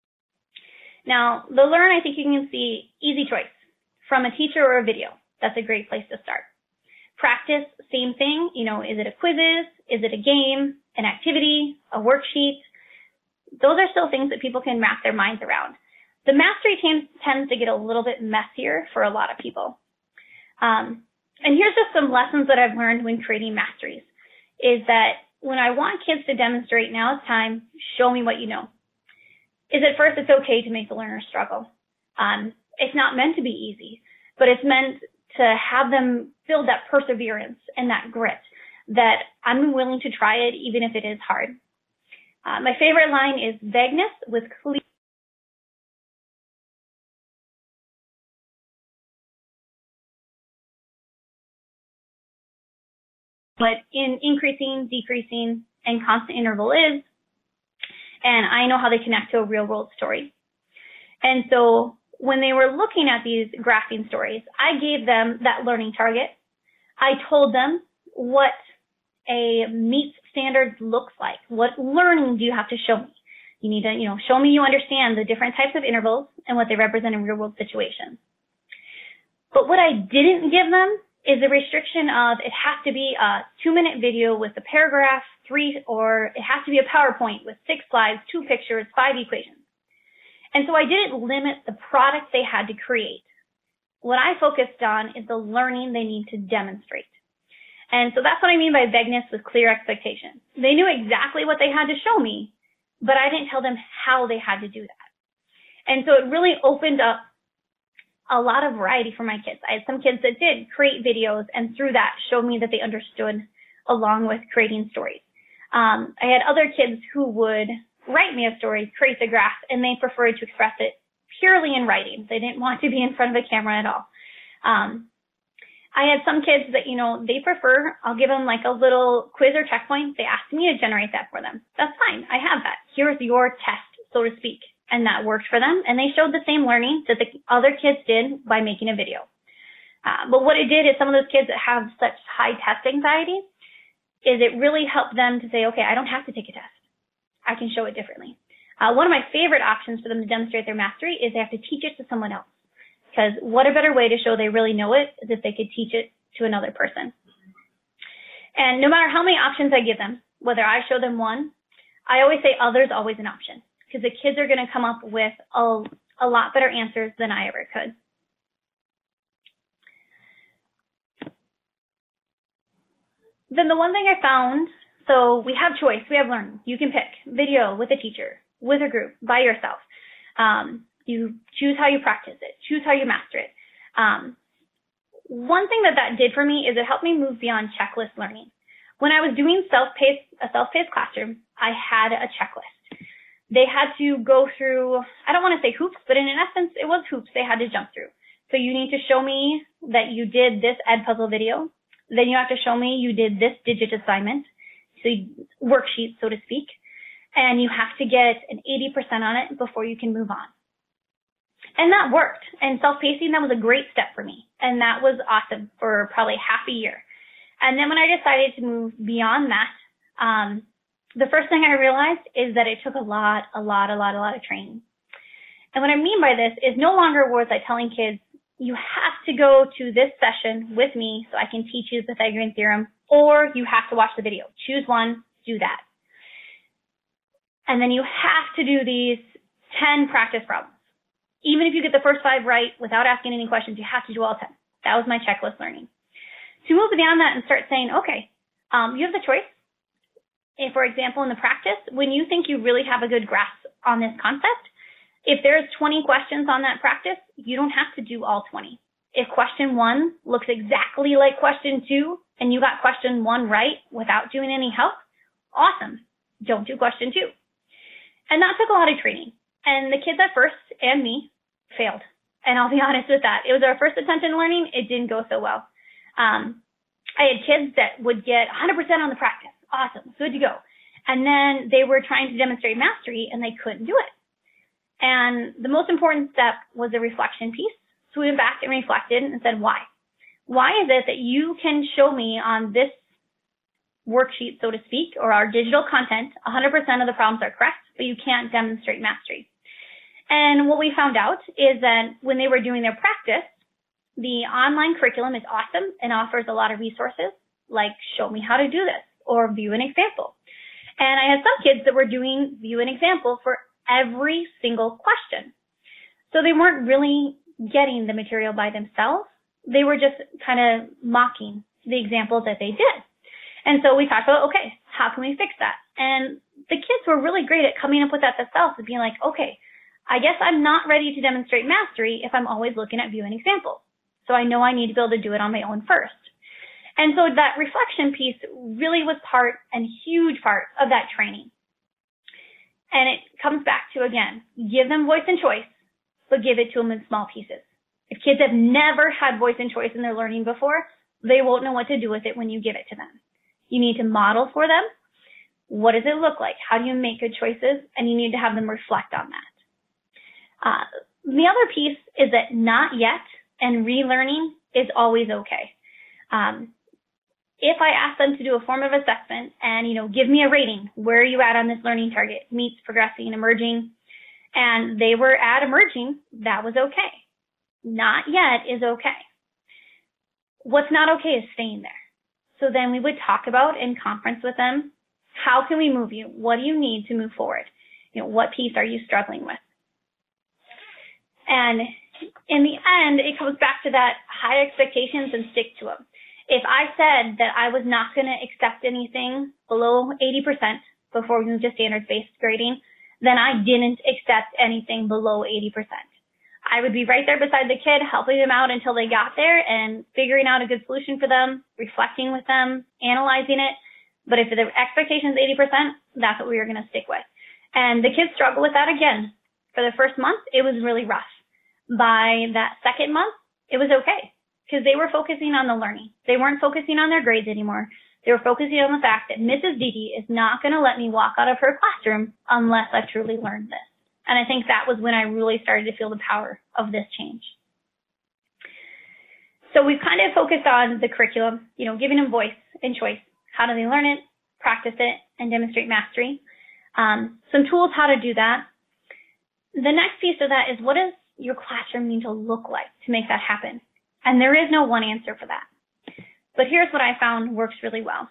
Now, the learn, I think you can see easy choice from a teacher or a video. That's a great place to start. Practice, same thing. You know, is it a quizzes? Is it a game, an activity, a worksheet? Those are still things that people can wrap their minds around. The mastery tends, tends to get a little bit messier for a lot of people. Um, and here's just some lessons that I've learned when creating masteries, is that when I want kids to demonstrate, now it's time, show me what you know. Is at first it's okay to make the learner struggle. Um, it's not meant to be easy, but it's meant to have them build that perseverance and that grit, that I'm willing to try it even if it is hard. Uh, my favorite line is vagueness with clear. But in increasing, decreasing, and constant interval is, and I know how they connect to a real world story. And so when they were looking at these graphing stories, I gave them that learning target. I told them what a meets standards looks like. What learning do you have to show me? You need to, you know, show me you understand the different types of intervals and what they represent in real world situations. But what I didn't give them is a restriction of it has to be a two minute video with a paragraph, three, or it has to be a PowerPoint with six slides, two pictures, five equations. And so I didn't limit the product they had to create. What I focused on is the learning they need to demonstrate. And so that's what I mean by vagueness with clear expectations. They knew exactly what they had to show me, but I didn't tell them how they had to do that. And so it really opened up a lot of variety for my kids. I had some kids that did create videos and through that showed me that they understood along with creating stories. Um, I had other kids who would write me a story, create the graph, and they preferred to express it purely in writing. They didn't want to be in front of a camera at all. Um, I had some kids that, you know, they prefer, I'll give them like a little quiz or checkpoint. They asked me to generate that for them. That's fine. I have that. Here's your test, so to speak. And that worked for them. And they showed the same learning that the other kids did by making a video. Uh, but what it did is some of those kids that have such high test anxiety is it really helped them to say, okay, I don't have to take a test. I can show it differently. Uh, one of my favorite options for them to demonstrate their mastery is they have to teach it to someone else. Because what a better way to show they really know it is if they could teach it to another person. And no matter how many options I give them, whether I show them one, I always say other's always an option. Because the kids are going to come up with a, a lot better answers than I ever could. Then the one thing I found, so we have choice, we have learning. You can pick video with a teacher, with a group, by yourself. Um, you choose how you practice it, choose how you master it. Um, one thing that that did for me is it helped me move beyond checklist learning. When I was doing self-paced, a self-paced classroom, I had a checklist. They had to go through, I don't want to say hoops, but in essence, it was hoops they had to jump through. So you need to show me that you did this Edpuzzle video. Then you have to show me you did this digit assignment, so you, worksheet, so to speak. And you have to get an eighty percent on it before you can move on. And that worked. And self-pacing, that was a great step for me. And that was awesome for probably half a year. And then when I decided to move beyond that, um, the first thing I realized is that it took a lot, a lot, a lot, a lot of training. And what I mean by this is no longer was I telling kids, you have to go to this session with me so I can teach you the Pythagorean theorem, or you have to watch the video. Choose one, do that. And then you have to do these ten practice problems. Even if you get the first five right without asking any questions, you have to do all ten. That was my checklist learning. To move beyond that and start saying, okay, um, you have the choice. If, for example, in the practice, when you think you really have a good grasp on this concept, if there's twenty questions on that practice, you don't have to do all twenty. If question one looks exactly like question two and you got question one right without doing any help, awesome. Don't do question two. And that took a lot of training. And the kids at first and me failed. And I'll be honest with that. It was our first attempt in learning. It didn't go so well. Um, I had kids that would get one hundred percent on the practice. Awesome, good to go. And then they were trying to demonstrate mastery and they couldn't do it. And the most important step was the reflection piece. So we went back and reflected and said, why? Why is it that you can show me on this worksheet, so to speak, or our digital content, one hundred percent of the problems are correct, but you can't demonstrate mastery? And what we found out is that when they were doing their practice, the online curriculum is awesome and offers a lot of resources, like show me how to do this, or view an example. And I had some kids that were doing view an example for every single question. So they weren't really getting the material by themselves. They were just kind of mocking the examples that they did. And so we talked about, okay, how can we fix that? And the kids were really great at coming up with that themselves and being like, okay, I guess I'm not ready to demonstrate mastery if I'm always looking at view and example. So I know I need to be able to do it on my own first. And so that reflection piece really was part and huge part of that training. And it comes back to, again, give them voice and choice, but give it to them in small pieces. If kids have never had voice and choice in their learning before, they won't know what to do with it when you give it to them. You need to model for them. What does it look like? How do you make good choices? And you need to have them reflect on that. Uh, the other piece is that not yet and relearning is always okay. Um, if I ask them to do a form of assessment and, you know, give me a rating, where are you at on this learning target, meets, progressing, emerging, and they were at emerging, that was okay. Not yet is okay. What's not okay is staying there. So then we would talk about in conference with them, how can we move you? What do you need to move forward? You know, what piece are you struggling with? And in the end, it comes back to that high expectations and stick to them. If I said that I was not going to accept anything below eighty percent before we moved to standards-based grading, then I didn't accept anything below eighty percent. I would be right there beside the kid, helping them out until they got there and figuring out a good solution for them, reflecting with them, analyzing it. But if the expectation is eighty percent, that's what we were going to stick with. And the kids struggle with that again. For the first month, it was really rough. By that second month, it was okay because they were focusing on the learning. They weren't focusing on their grades anymore. They were focusing on the fact that Missus Dede is not going to let me walk out of her classroom unless I've truly learned this. And I think that was when I really started to feel the power of this change. So we've kind of focused on the curriculum, you know, giving them voice and choice. How do they learn it, practice it, and demonstrate mastery? Um, some tools how to do that. The next piece of that is, what does your classroom need to look like to make that happen? And there is no one answer for that. But here's what I found works really well.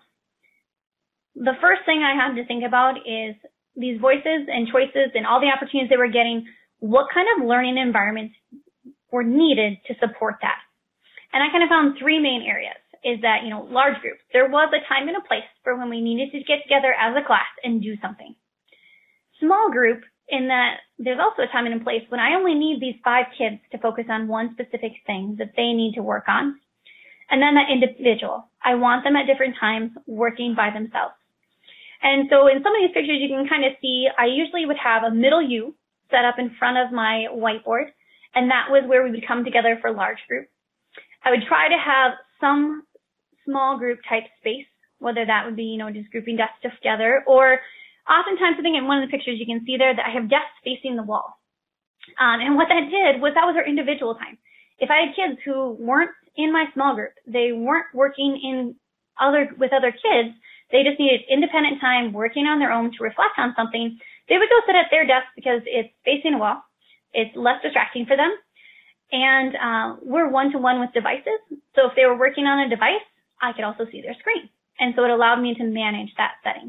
The first thing I had to think about is these voices and choices and all the opportunities they were getting, what kind of learning environments were needed to support that? And I kind of found three main areas. Is that, you know, large groups. There was a time and a place for when we needed to get together as a class and do something. Small group, in that there's also a time and a place when I only need these five kids to focus on one specific thing that they need to work on. And then that individual. I want them at different times working by themselves. And so in some of these pictures, you can kind of see I usually would have a middle U set up in front of my whiteboard, and that was where we would come together for large group. I would try to have some small group type space, whether that would be, you know, just grouping desks together, or oftentimes I think in one of the pictures you can see there that I have desks facing the wall. Um, and what that did was that was our individual time. If I had kids who weren't in my small group, they weren't working in other with other kids, they just needed independent time working on their own to reflect on something, they would go sit at their desk because it's facing a wall, it's less distracting for them, and uh, we're one-to-one with devices. So if they were working on a device, I could also see their screen. And so it allowed me to manage that setting.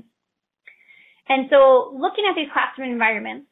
And so looking at these classroom environments,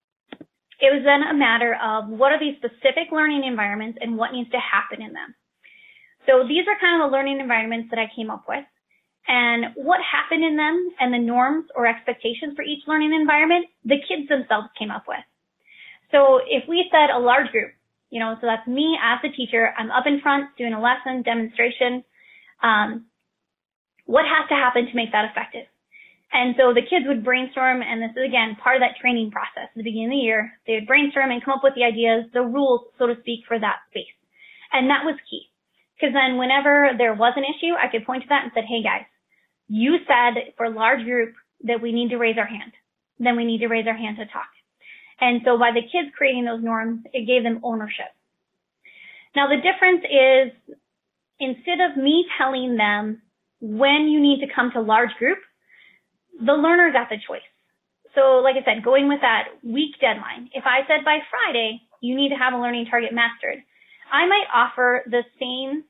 it was then a matter of what are these specific learning environments and what needs to happen in them. So these are kind of the learning environments that I came up with. And what happened in them and the norms or expectations for each learning environment, the kids themselves came up with. So if we said a large group, you know, so that's me as the teacher, I'm up in front doing a lesson, demonstration, Um, what has to happen to make that effective? And so the kids would brainstorm, and this is, again, part of that training process. At the beginning of the year, they would brainstorm and come up with the ideas, the rules, so to speak, for that space. And that was key. Because then whenever there was an issue, I could point to that and said, hey, guys, you said for a large group that we need to raise our hand. Then we need to raise our hand to talk. And so by the kids creating those norms, it gave them ownership. Now, the difference is, instead of me telling them when you need to come to large group, the learner got the choice. So like I said, going with that week deadline, if I said by Friday, you need to have a learning target mastered, I might offer the same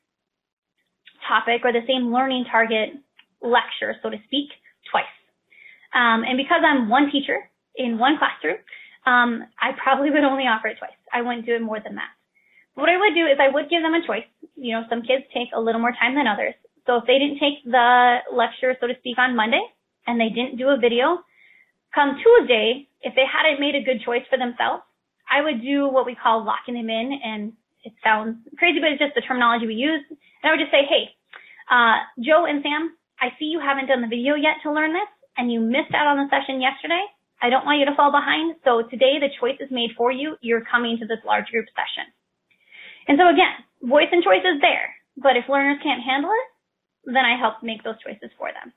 topic or the same learning target lecture, so to speak, twice. Um, and because I'm one teacher in one classroom, um, I probably would only offer it twice. I wouldn't do it more than that. What I would do is I would give them a choice. You know, some kids take a little more time than others. So if they didn't take the lecture, so to speak, on Monday, and they didn't do a video, come Tuesday, if they hadn't made a good choice for themselves, I would do what we call locking them in, and it sounds crazy, but it's just the terminology we use. And I would just say, hey, uh, Joe and Sam, I see you haven't done the video yet to learn this, and you missed out on the session yesterday. I don't want you to fall behind. So today the choice is made for you. You're coming to this large group session. And so again, voice and choice is there, but if learners can't handle it, then I help make those choices for them.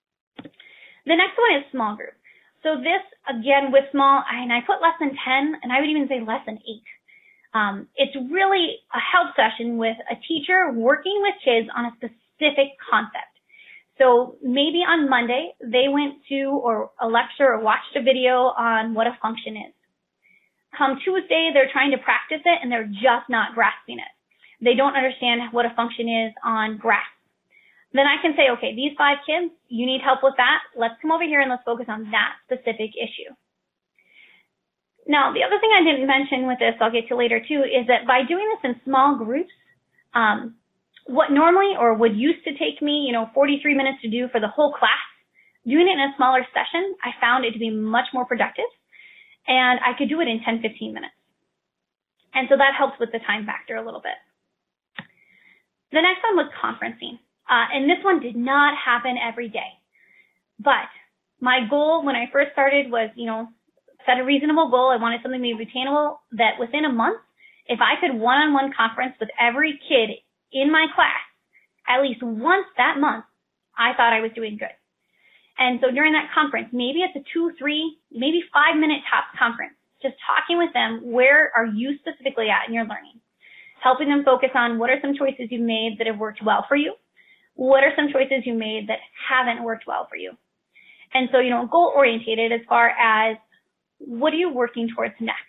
The next one is small group. So this, again, with small, and I put less than ten, and I would even say less than eight. Um, it's really a help session with a teacher working with kids on a specific concept. So maybe on Monday, they went to or a lecture or watched a video on what a function is. Come Tuesday, they're trying to practice it and they're just not grasping it. They don't understand what a function is on graph. Then I can say, okay, these five kids, you need help with that. Let's come over here and let's focus on that specific issue. Now, the other thing I didn't mention with this, I'll get to later too, is that by doing this in small groups, um, what normally or would used to take me, you know, forty-three minutes to do for the whole class, doing it in a smaller session, I found it to be much more productive, and I could do it in ten, fifteen minutes. And so that helps with the time factor a little bit. The next one was conferencing, uh, and this one did not happen every day. But my goal when I first started was, you know, set a reasonable goal. I wanted something to be attainable that within a month, if I could one-on-one conference with every kid in my class, at least once that month, I thought I was doing good. And so during that conference, maybe it's a two, three, maybe five minute top conference, just talking with them, where are you specifically at in your learning? Helping them focus on what are some choices you've made that have worked well for you? What are some choices you made that haven't worked well for you? And so, you know, goal orientated as far as what are you working towards next?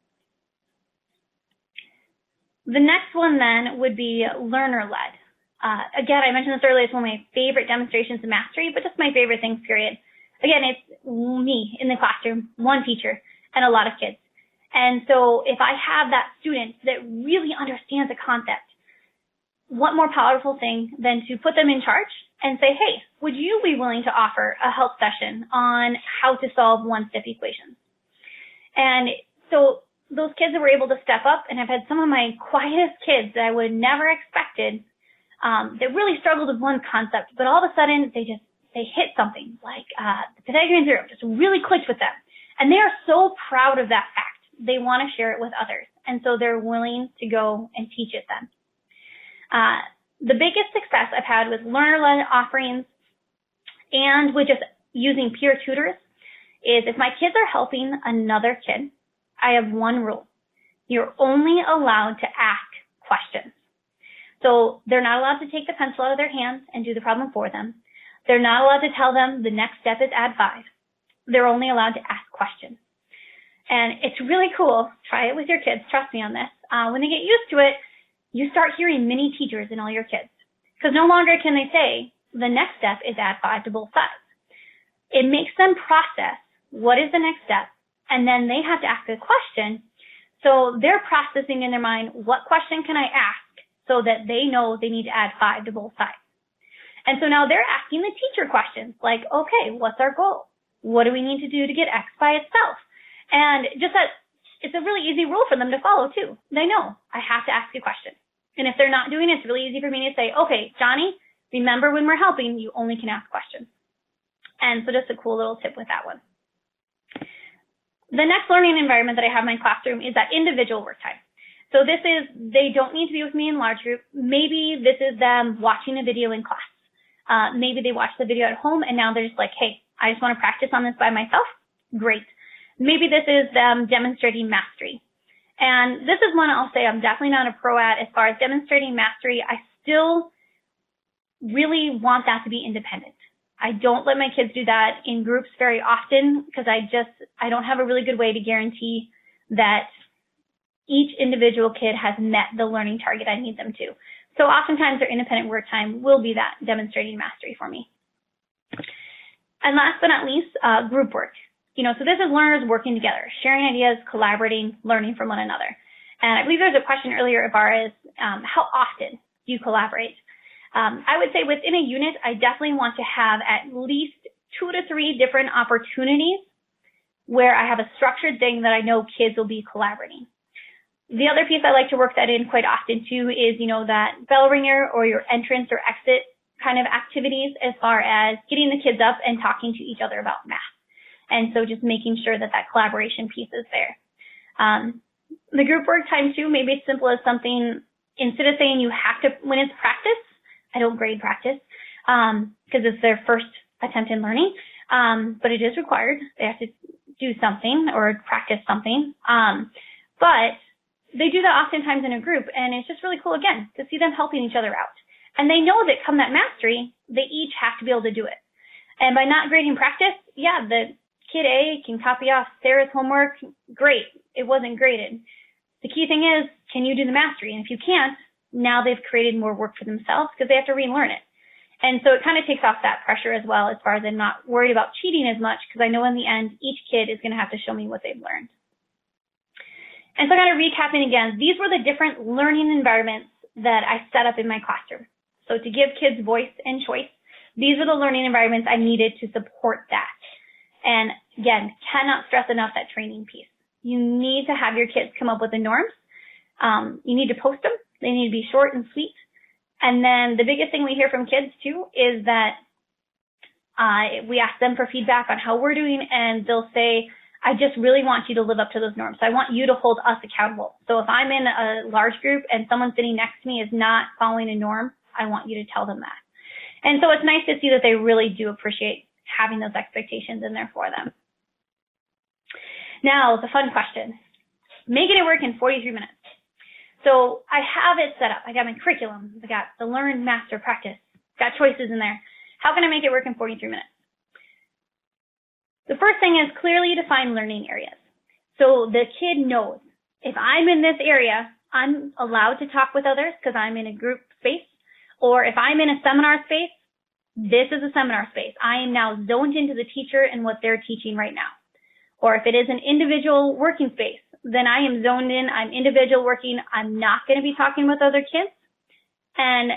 The next one then would be learner-led. Uh, again, I mentioned this earlier, it's one of my favorite demonstrations of mastery, but just my favorite things, period. Again, it's me in the classroom, one teacher, and a lot of kids. And so if I have that student that really understands a concept, what more powerful thing than to put them in charge and say, hey, would you be willing to offer a help session on how to solve one-step equations? And so those kids that were able to step up, and I've had some of my quietest kids that I would have never expected um, that really struggled with one concept, but all of a sudden they just, they hit something like uh, the Pythagorean theorem just really clicked with them. And they are so proud of that fact. They want to share it with others. And so they're willing to go and teach it then. Uh, the biggest success I've had with learner-led offerings and with just using peer tutors is if my kids are helping another kid, I have one rule. You're only allowed to ask questions. So they're not allowed to take the pencil out of their hands and do the problem for them. They're not allowed to tell them the next step is add five. They're only allowed to ask questions. And it's really cool. Try it with your kids. Trust me on this. Uh, when they get used to it, you start hearing mini teachers in all your kids. Because no longer can they say, the next step is add five to both sides. It makes them process what is the next step, and then they have to ask a question. So they're processing in their mind, what question can I ask so that they know they need to add five to both sides. And so now they're asking the teacher questions like, okay, what's our goal? What do we need to do to get X by itself? And just that, it's a really easy rule for them to follow too. They know, I have to ask a question. And if they're not doing it, it's really easy for me to say, okay, Johnny, remember when we're helping, you only can ask questions. And so just a cool little tip with that one. The next learning environment that I have in my classroom is that individual work time. So this is, they don't need to be with me in large group. Maybe this is them watching a video in class. Uh, maybe they watched the video at home and now they're just like, hey, I just want to practice on this by myself. Great. Maybe this is them demonstrating mastery. And this is one I'll say I'm definitely not a pro at as far as demonstrating mastery. I still really want that to be independent. I don't let my kids do that in groups very often because I just, I don't have a really good way to guarantee that each individual kid has met the learning target I need them to. So oftentimes their independent work time will be that demonstrating mastery for me. And last but not least, uh, group work. You know, so this is learners working together, sharing ideas, collaborating, learning from one another. And I believe there's a question earlier as far as um, how often do you collaborate? Um, I would say within a unit, I definitely want to have at least two to three different opportunities where I have a structured thing that I know kids will be collaborating. The other piece I like to work that in quite often too is, you know, that bell ringer or your entrance or exit kind of activities as far as getting the kids up and talking to each other about math. And so just making sure that that collaboration piece is there. Um, the group work time too, maybe it's simple as something, instead of saying you have to, when it's practice, I don't grade practice, um, because it's their first attempt in learning, um, but it is required. They have to do something or practice something. Um, but they do that oftentimes in a group, and it's just really cool, again, to see them helping each other out. And they know that come that mastery, they each have to be able to do it. And by not grading practice, yeah, the kid A can copy off Sarah's homework. Great. It wasn't graded. The key thing is, can you do the mastery? And if you can't, now they've created more work for themselves because they have to relearn it. And so it kind of takes off that pressure as well, as far as I'm not worried about cheating as much, because I know in the end, each kid is going to have to show me what they've learned. And so kind of recapping again, these were the different learning environments that I set up in my classroom. So to give kids voice and choice, these are the learning environments I needed to support that. And again, cannot stress enough that training piece. You need to have your kids come up with the norms. Um, you need to post them. They need to be short and sweet. And then the biggest thing we hear from kids too is that uh, we ask them for feedback on how we're doing, and they'll say, I just really want you to live up to those norms. I want you to hold us accountable. So if I'm in a large group and someone sitting next to me is not following a norm, I want you to tell them that. And so it's nice to see that they really do appreciate having those expectations in there for them. Now, the fun question, making it work in forty-three minutes. So I have it set up. I got my curriculum. I got the learn, master, practice. Got choices in there. How can I make it work in forty-three minutes? The first thing is clearly define learning areas. So the kid knows, if I'm in this area, I'm allowed to talk with others because I'm in a group space. Or if I'm in a seminar space, this is a seminar space. I am now zoned into the teacher and what they're teaching right now. Or if it is an individual working space, then I am zoned in, I'm individual working, I'm not going to be talking with other kids. And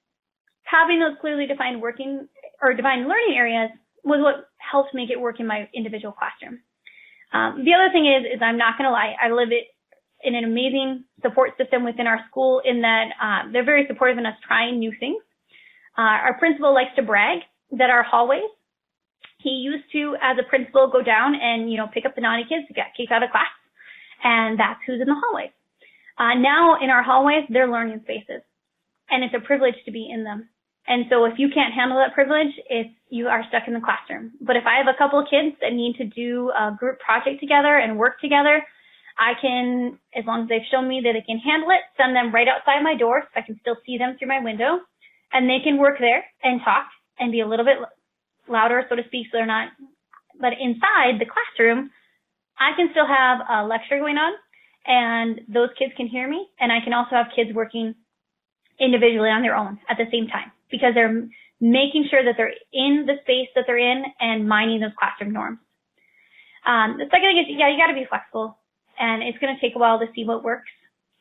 having those clearly defined working or defined learning areas was what helped make it work in my individual classroom. Um, the other thing is, is I'm not going to lie, I live it in an amazing support system within our school in that uh, they're very supportive in us trying new things. Uh, our principal likes to brag that our hallways, he used to, as a principal, go down and, you know, pick up the naughty kids who got kicked out of class. And that's who's in the hallways. Uh, now in our hallways, they're learning spaces. And it's a privilege to be in them. And so if you can't handle that privilege, it's, you are stuck in the classroom. But if I have a couple of kids that need to do a group project together and work together, I can, as long as they've shown me that they can handle it, send them right outside my door so I can still see them through my window. And they can work there and talk and be a little bit louder, so to speak, so they're not, but inside the classroom, I can still have a lecture going on and those kids can hear me, and I can also have kids working individually on their own at the same time because they're making sure that they're in the space that they're in and minding those classroom norms. Um, the second thing is, yeah, you got to be flexible, and it's going to take a while to see what works.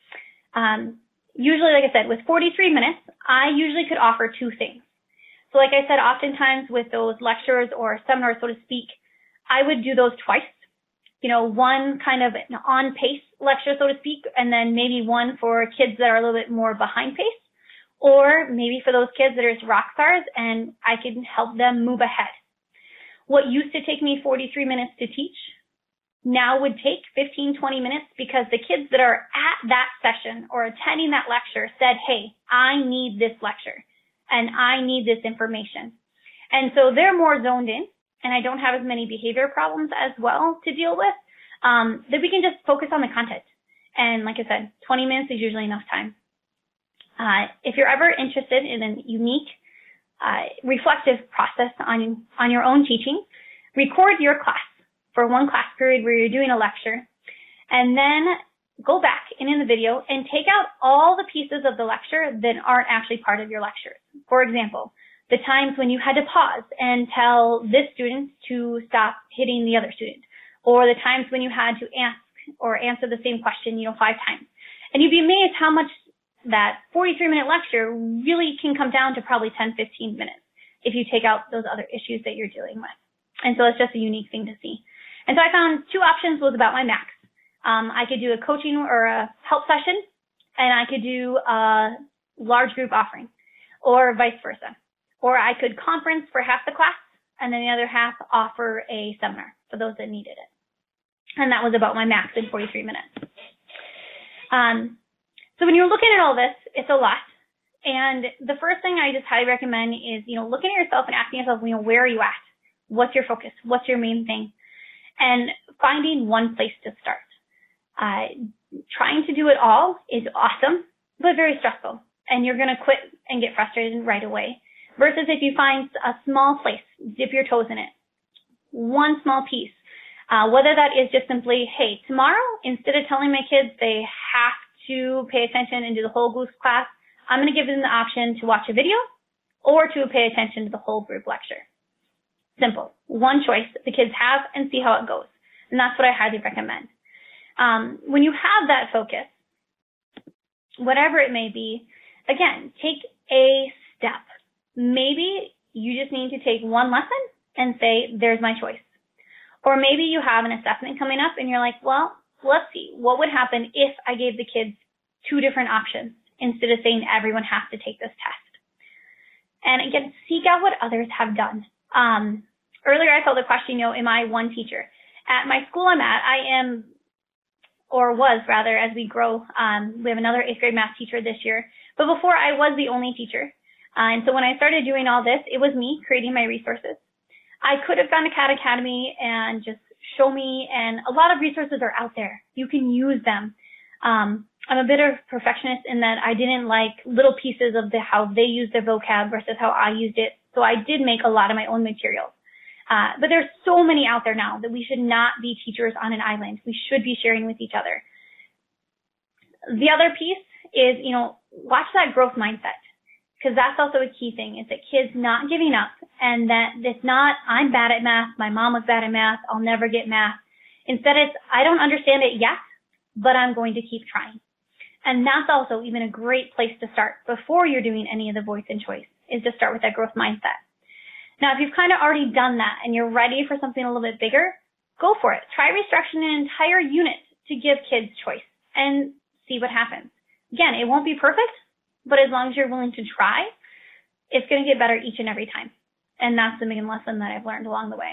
Um, usually, like I said, with forty-three minutes, I usually could offer two things. So like I said, oftentimes with those lectures or seminars, so to speak, I would do those twice. You know, one kind of an on-pace lecture, so to speak, and then maybe one for kids that are a little bit more behind pace, or maybe for those kids that are just rock stars, and I can help them move ahead. What used to take me forty-three minutes to teach now would take fifteen, twenty minutes because the kids that are at that session or attending that lecture said, hey, I need this lecture. And I need this information. And so they're more zoned in, and I don't have as many behavior problems as well to deal with, um, that we can just focus on the content. And like I said, twenty minutes is usually enough time. Uh, if you're ever interested in a unique, uh, reflective process on, on your own teaching, record your class for one class period where you're doing a lecture, and then go back and in the video and take out all the pieces of the lecture that aren't actually part of your lecture. For example, the times when you had to pause and tell this student to stop hitting the other student, or the times when you had to ask or answer the same question, you know, five times. And you'd be amazed how much that forty-three minute lecture really can come down to probably ten, fifteen minutes if you take out those other issues that you're dealing with. And so it's just a unique thing to see. And so I found two options was about my max. Um, I could do a coaching or a help session, and I could do a large group offering, or vice versa. Or I could conference for half the class, and then the other half offer a seminar for those that needed it. And that was about my max in forty-three minutes. Um, so when you're looking at all this, it's a lot. And the first thing I just highly recommend is, you know, looking at yourself and asking yourself, you know, where are you at? What's your focus? What's your main thing? And finding one place to start. Uh, trying to do it all is awesome, but very stressful, and you're going to quit and get frustrated right away. Versus if you find a small place, dip your toes in it, one small piece, uh, whether that is just simply, hey, tomorrow, instead of telling my kids they have to pay attention and do the whole group class, I'm going to give them the option to watch a video or to pay attention to the whole group lecture. Simple. One choice the kids have and see how it goes. And that's what I highly recommend. Um, when you have that focus, whatever it may be, again, take a step. Maybe you just need to take one lesson and say, there's my choice. Or maybe you have an assessment coming up and you're like, well, let's see, what would happen if I gave the kids two different options instead of saying everyone has to take this test? And again, seek out what others have done. Um, earlier I felt the question, you know, am I one teacher? At my school I'm at, I am, or was rather, as we grow, um, we have another eighth grade math teacher this year. But before I was the only teacher. Uh, and so when I started doing all this, it was me creating my resources. I could have gone to Cat Academy and just show me, and a lot of resources are out there. You can use them. Um, I'm a bit of a perfectionist in that I didn't like little pieces of the how they used their vocab versus how I used it. So I did make a lot of my own materials. Uh, but there's so many out there now that we should not be teachers on an island. We should be sharing with each other. The other piece is, you know, watch that growth mindset. Because that's also a key thing, is that kids not giving up, and that it's not, I'm bad at math, my mom was bad at math, I'll never get math. Instead, it's, I don't understand it yet, but I'm going to keep trying. And that's also even a great place to start before you're doing any of the voice and choice, is to start with that growth mindset. Now, if you've kind of already done that and you're ready for something a little bit bigger, go for it. Try restructuring an entire unit to give kids choice and see what happens. Again, it won't be perfect, but as long as you're willing to try, it's going to get better each and every time. And that's the main lesson that I've learned along the way.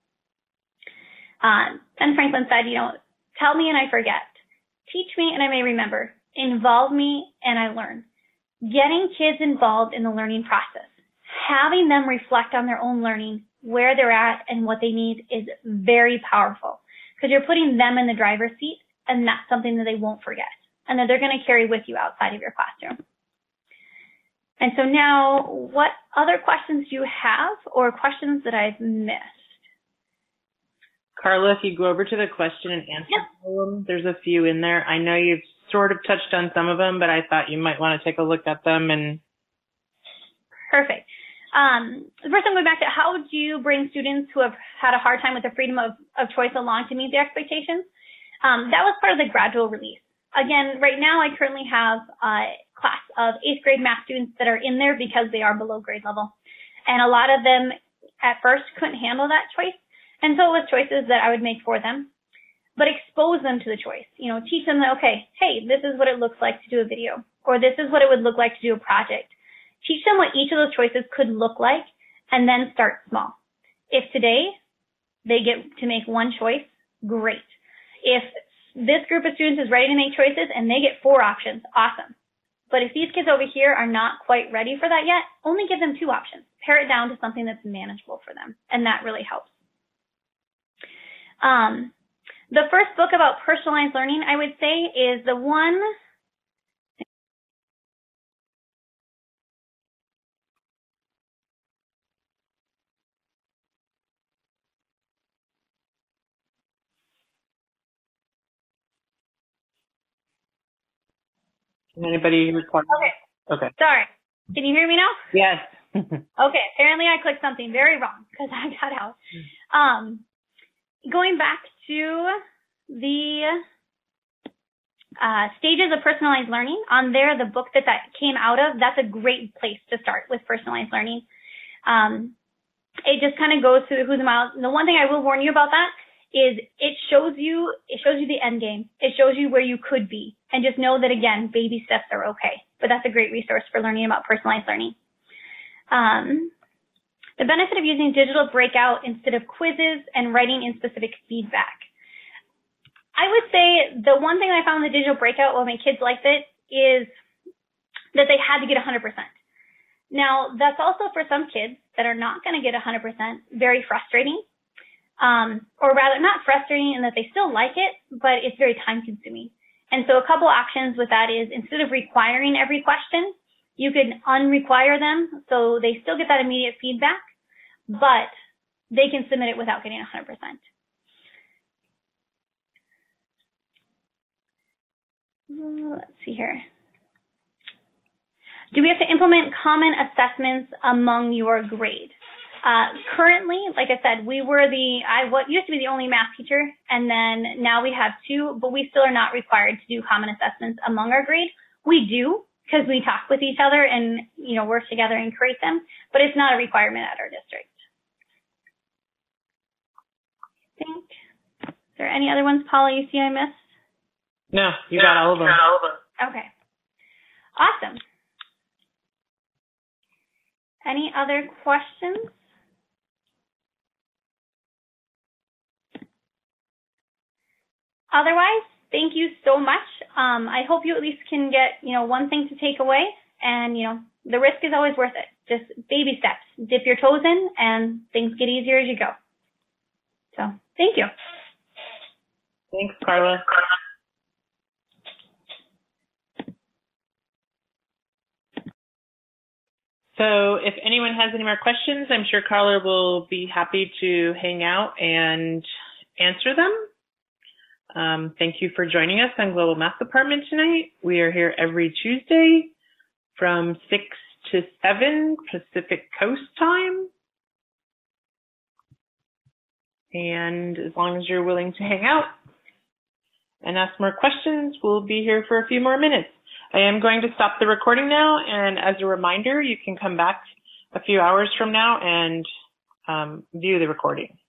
Um, and Franklin said, you know, tell me and I forget. Teach me and I may remember. Involve me and I learn. Getting kids involved in the learning process, having them reflect on their own learning, where they're at and what they need, is very powerful, because you're putting them in the driver's seat, and that's something that they won't forget and that they're going to carry with you outside of your classroom. And so now, what other questions do you have, or questions that I've missed? Carla, if you go over to the question and answer yep. column, there's a few in there. I know you've sort of touched on some of them, but I thought you might want to take a look at them. And Perfect. Um, first, I'm going back to, how do you bring students who have had a hard time with the freedom of, of choice along to meet the expectations? Um, that was part of the gradual release. Again, right now I currently have a class of eighth grade math students that are in there because they are below grade level. And a lot of them at first couldn't handle that choice. And so it was choices that I would make for them, but expose them to the choice. You know, teach them that, okay, hey, this is what it looks like to do a video, or this is what it would look like to do a project. Teach them what each of those choices could look like, and then start small. If today they get to make one choice, great. If this group of students is ready to make choices and they get four options, awesome. But if these kids over here are not quite ready for that yet, only give them two options. Pare it down to something that's manageable for them, and that really helps. Um, the first book about personalized learning, I would say, is the one... Can anybody record? Okay. Okay. Sorry. Can you hear me now? Yes. Okay. Apparently I clicked something very wrong because I got out. Um, going back to the uh, stages of personalized learning, on there, the book that that came out of, that's a great place to start with personalized learning. Um, it just kind of goes through who's the miles. The one thing I will warn you about that is it shows you, it shows you the end game. It shows you where you could be. And just know that, again, baby steps are okay. But that's a great resource for learning about personalized learning. Um, the benefit of using digital breakout instead of quizzes and writing in specific feedback. I would say the one thing I found in the digital breakout, what my kids liked it, is that they had to get one hundred percent. Now, that's also for some kids that are not going to get one hundred percent very frustrating. Um, or rather, not frustrating in that they still like it, but it's very time consuming. And so a couple options with that is instead of requiring every question, you could unrequire them so they still get that immediate feedback, but they can submit it without getting one hundred percent. Let's see here. Do we have to implement common assessments among your grade? Uh, currently, like I said, we were the, I what used to be the only math teacher, and then now we have two, but we still are not required to do common assessments among our grade. We do, because we talk with each other and, you know, work together and create them, but it's not a requirement at our district. I think, is there any other ones, Paula, you see I missed? No, you got all of them. Okay. Awesome. Any other questions? Otherwise, thank you so much. Um, I hope you at least can get, you know, one thing to take away, and, you know, the risk is always worth it. Just baby steps. Dip your toes in, and things get easier as you go. So, thank you. Thanks, Carla. So if anyone has any more questions, I'm sure Carla will be happy to hang out and answer them. Um, thank you for joining us on Global Math Department tonight. We are here every Tuesday from six to seven Pacific Coast time. And as long as you're willing to hang out and ask more questions, we'll be here for a few more minutes. I am going to stop the recording now, and as a reminder, you can come back a few hours from now and um, view the recording.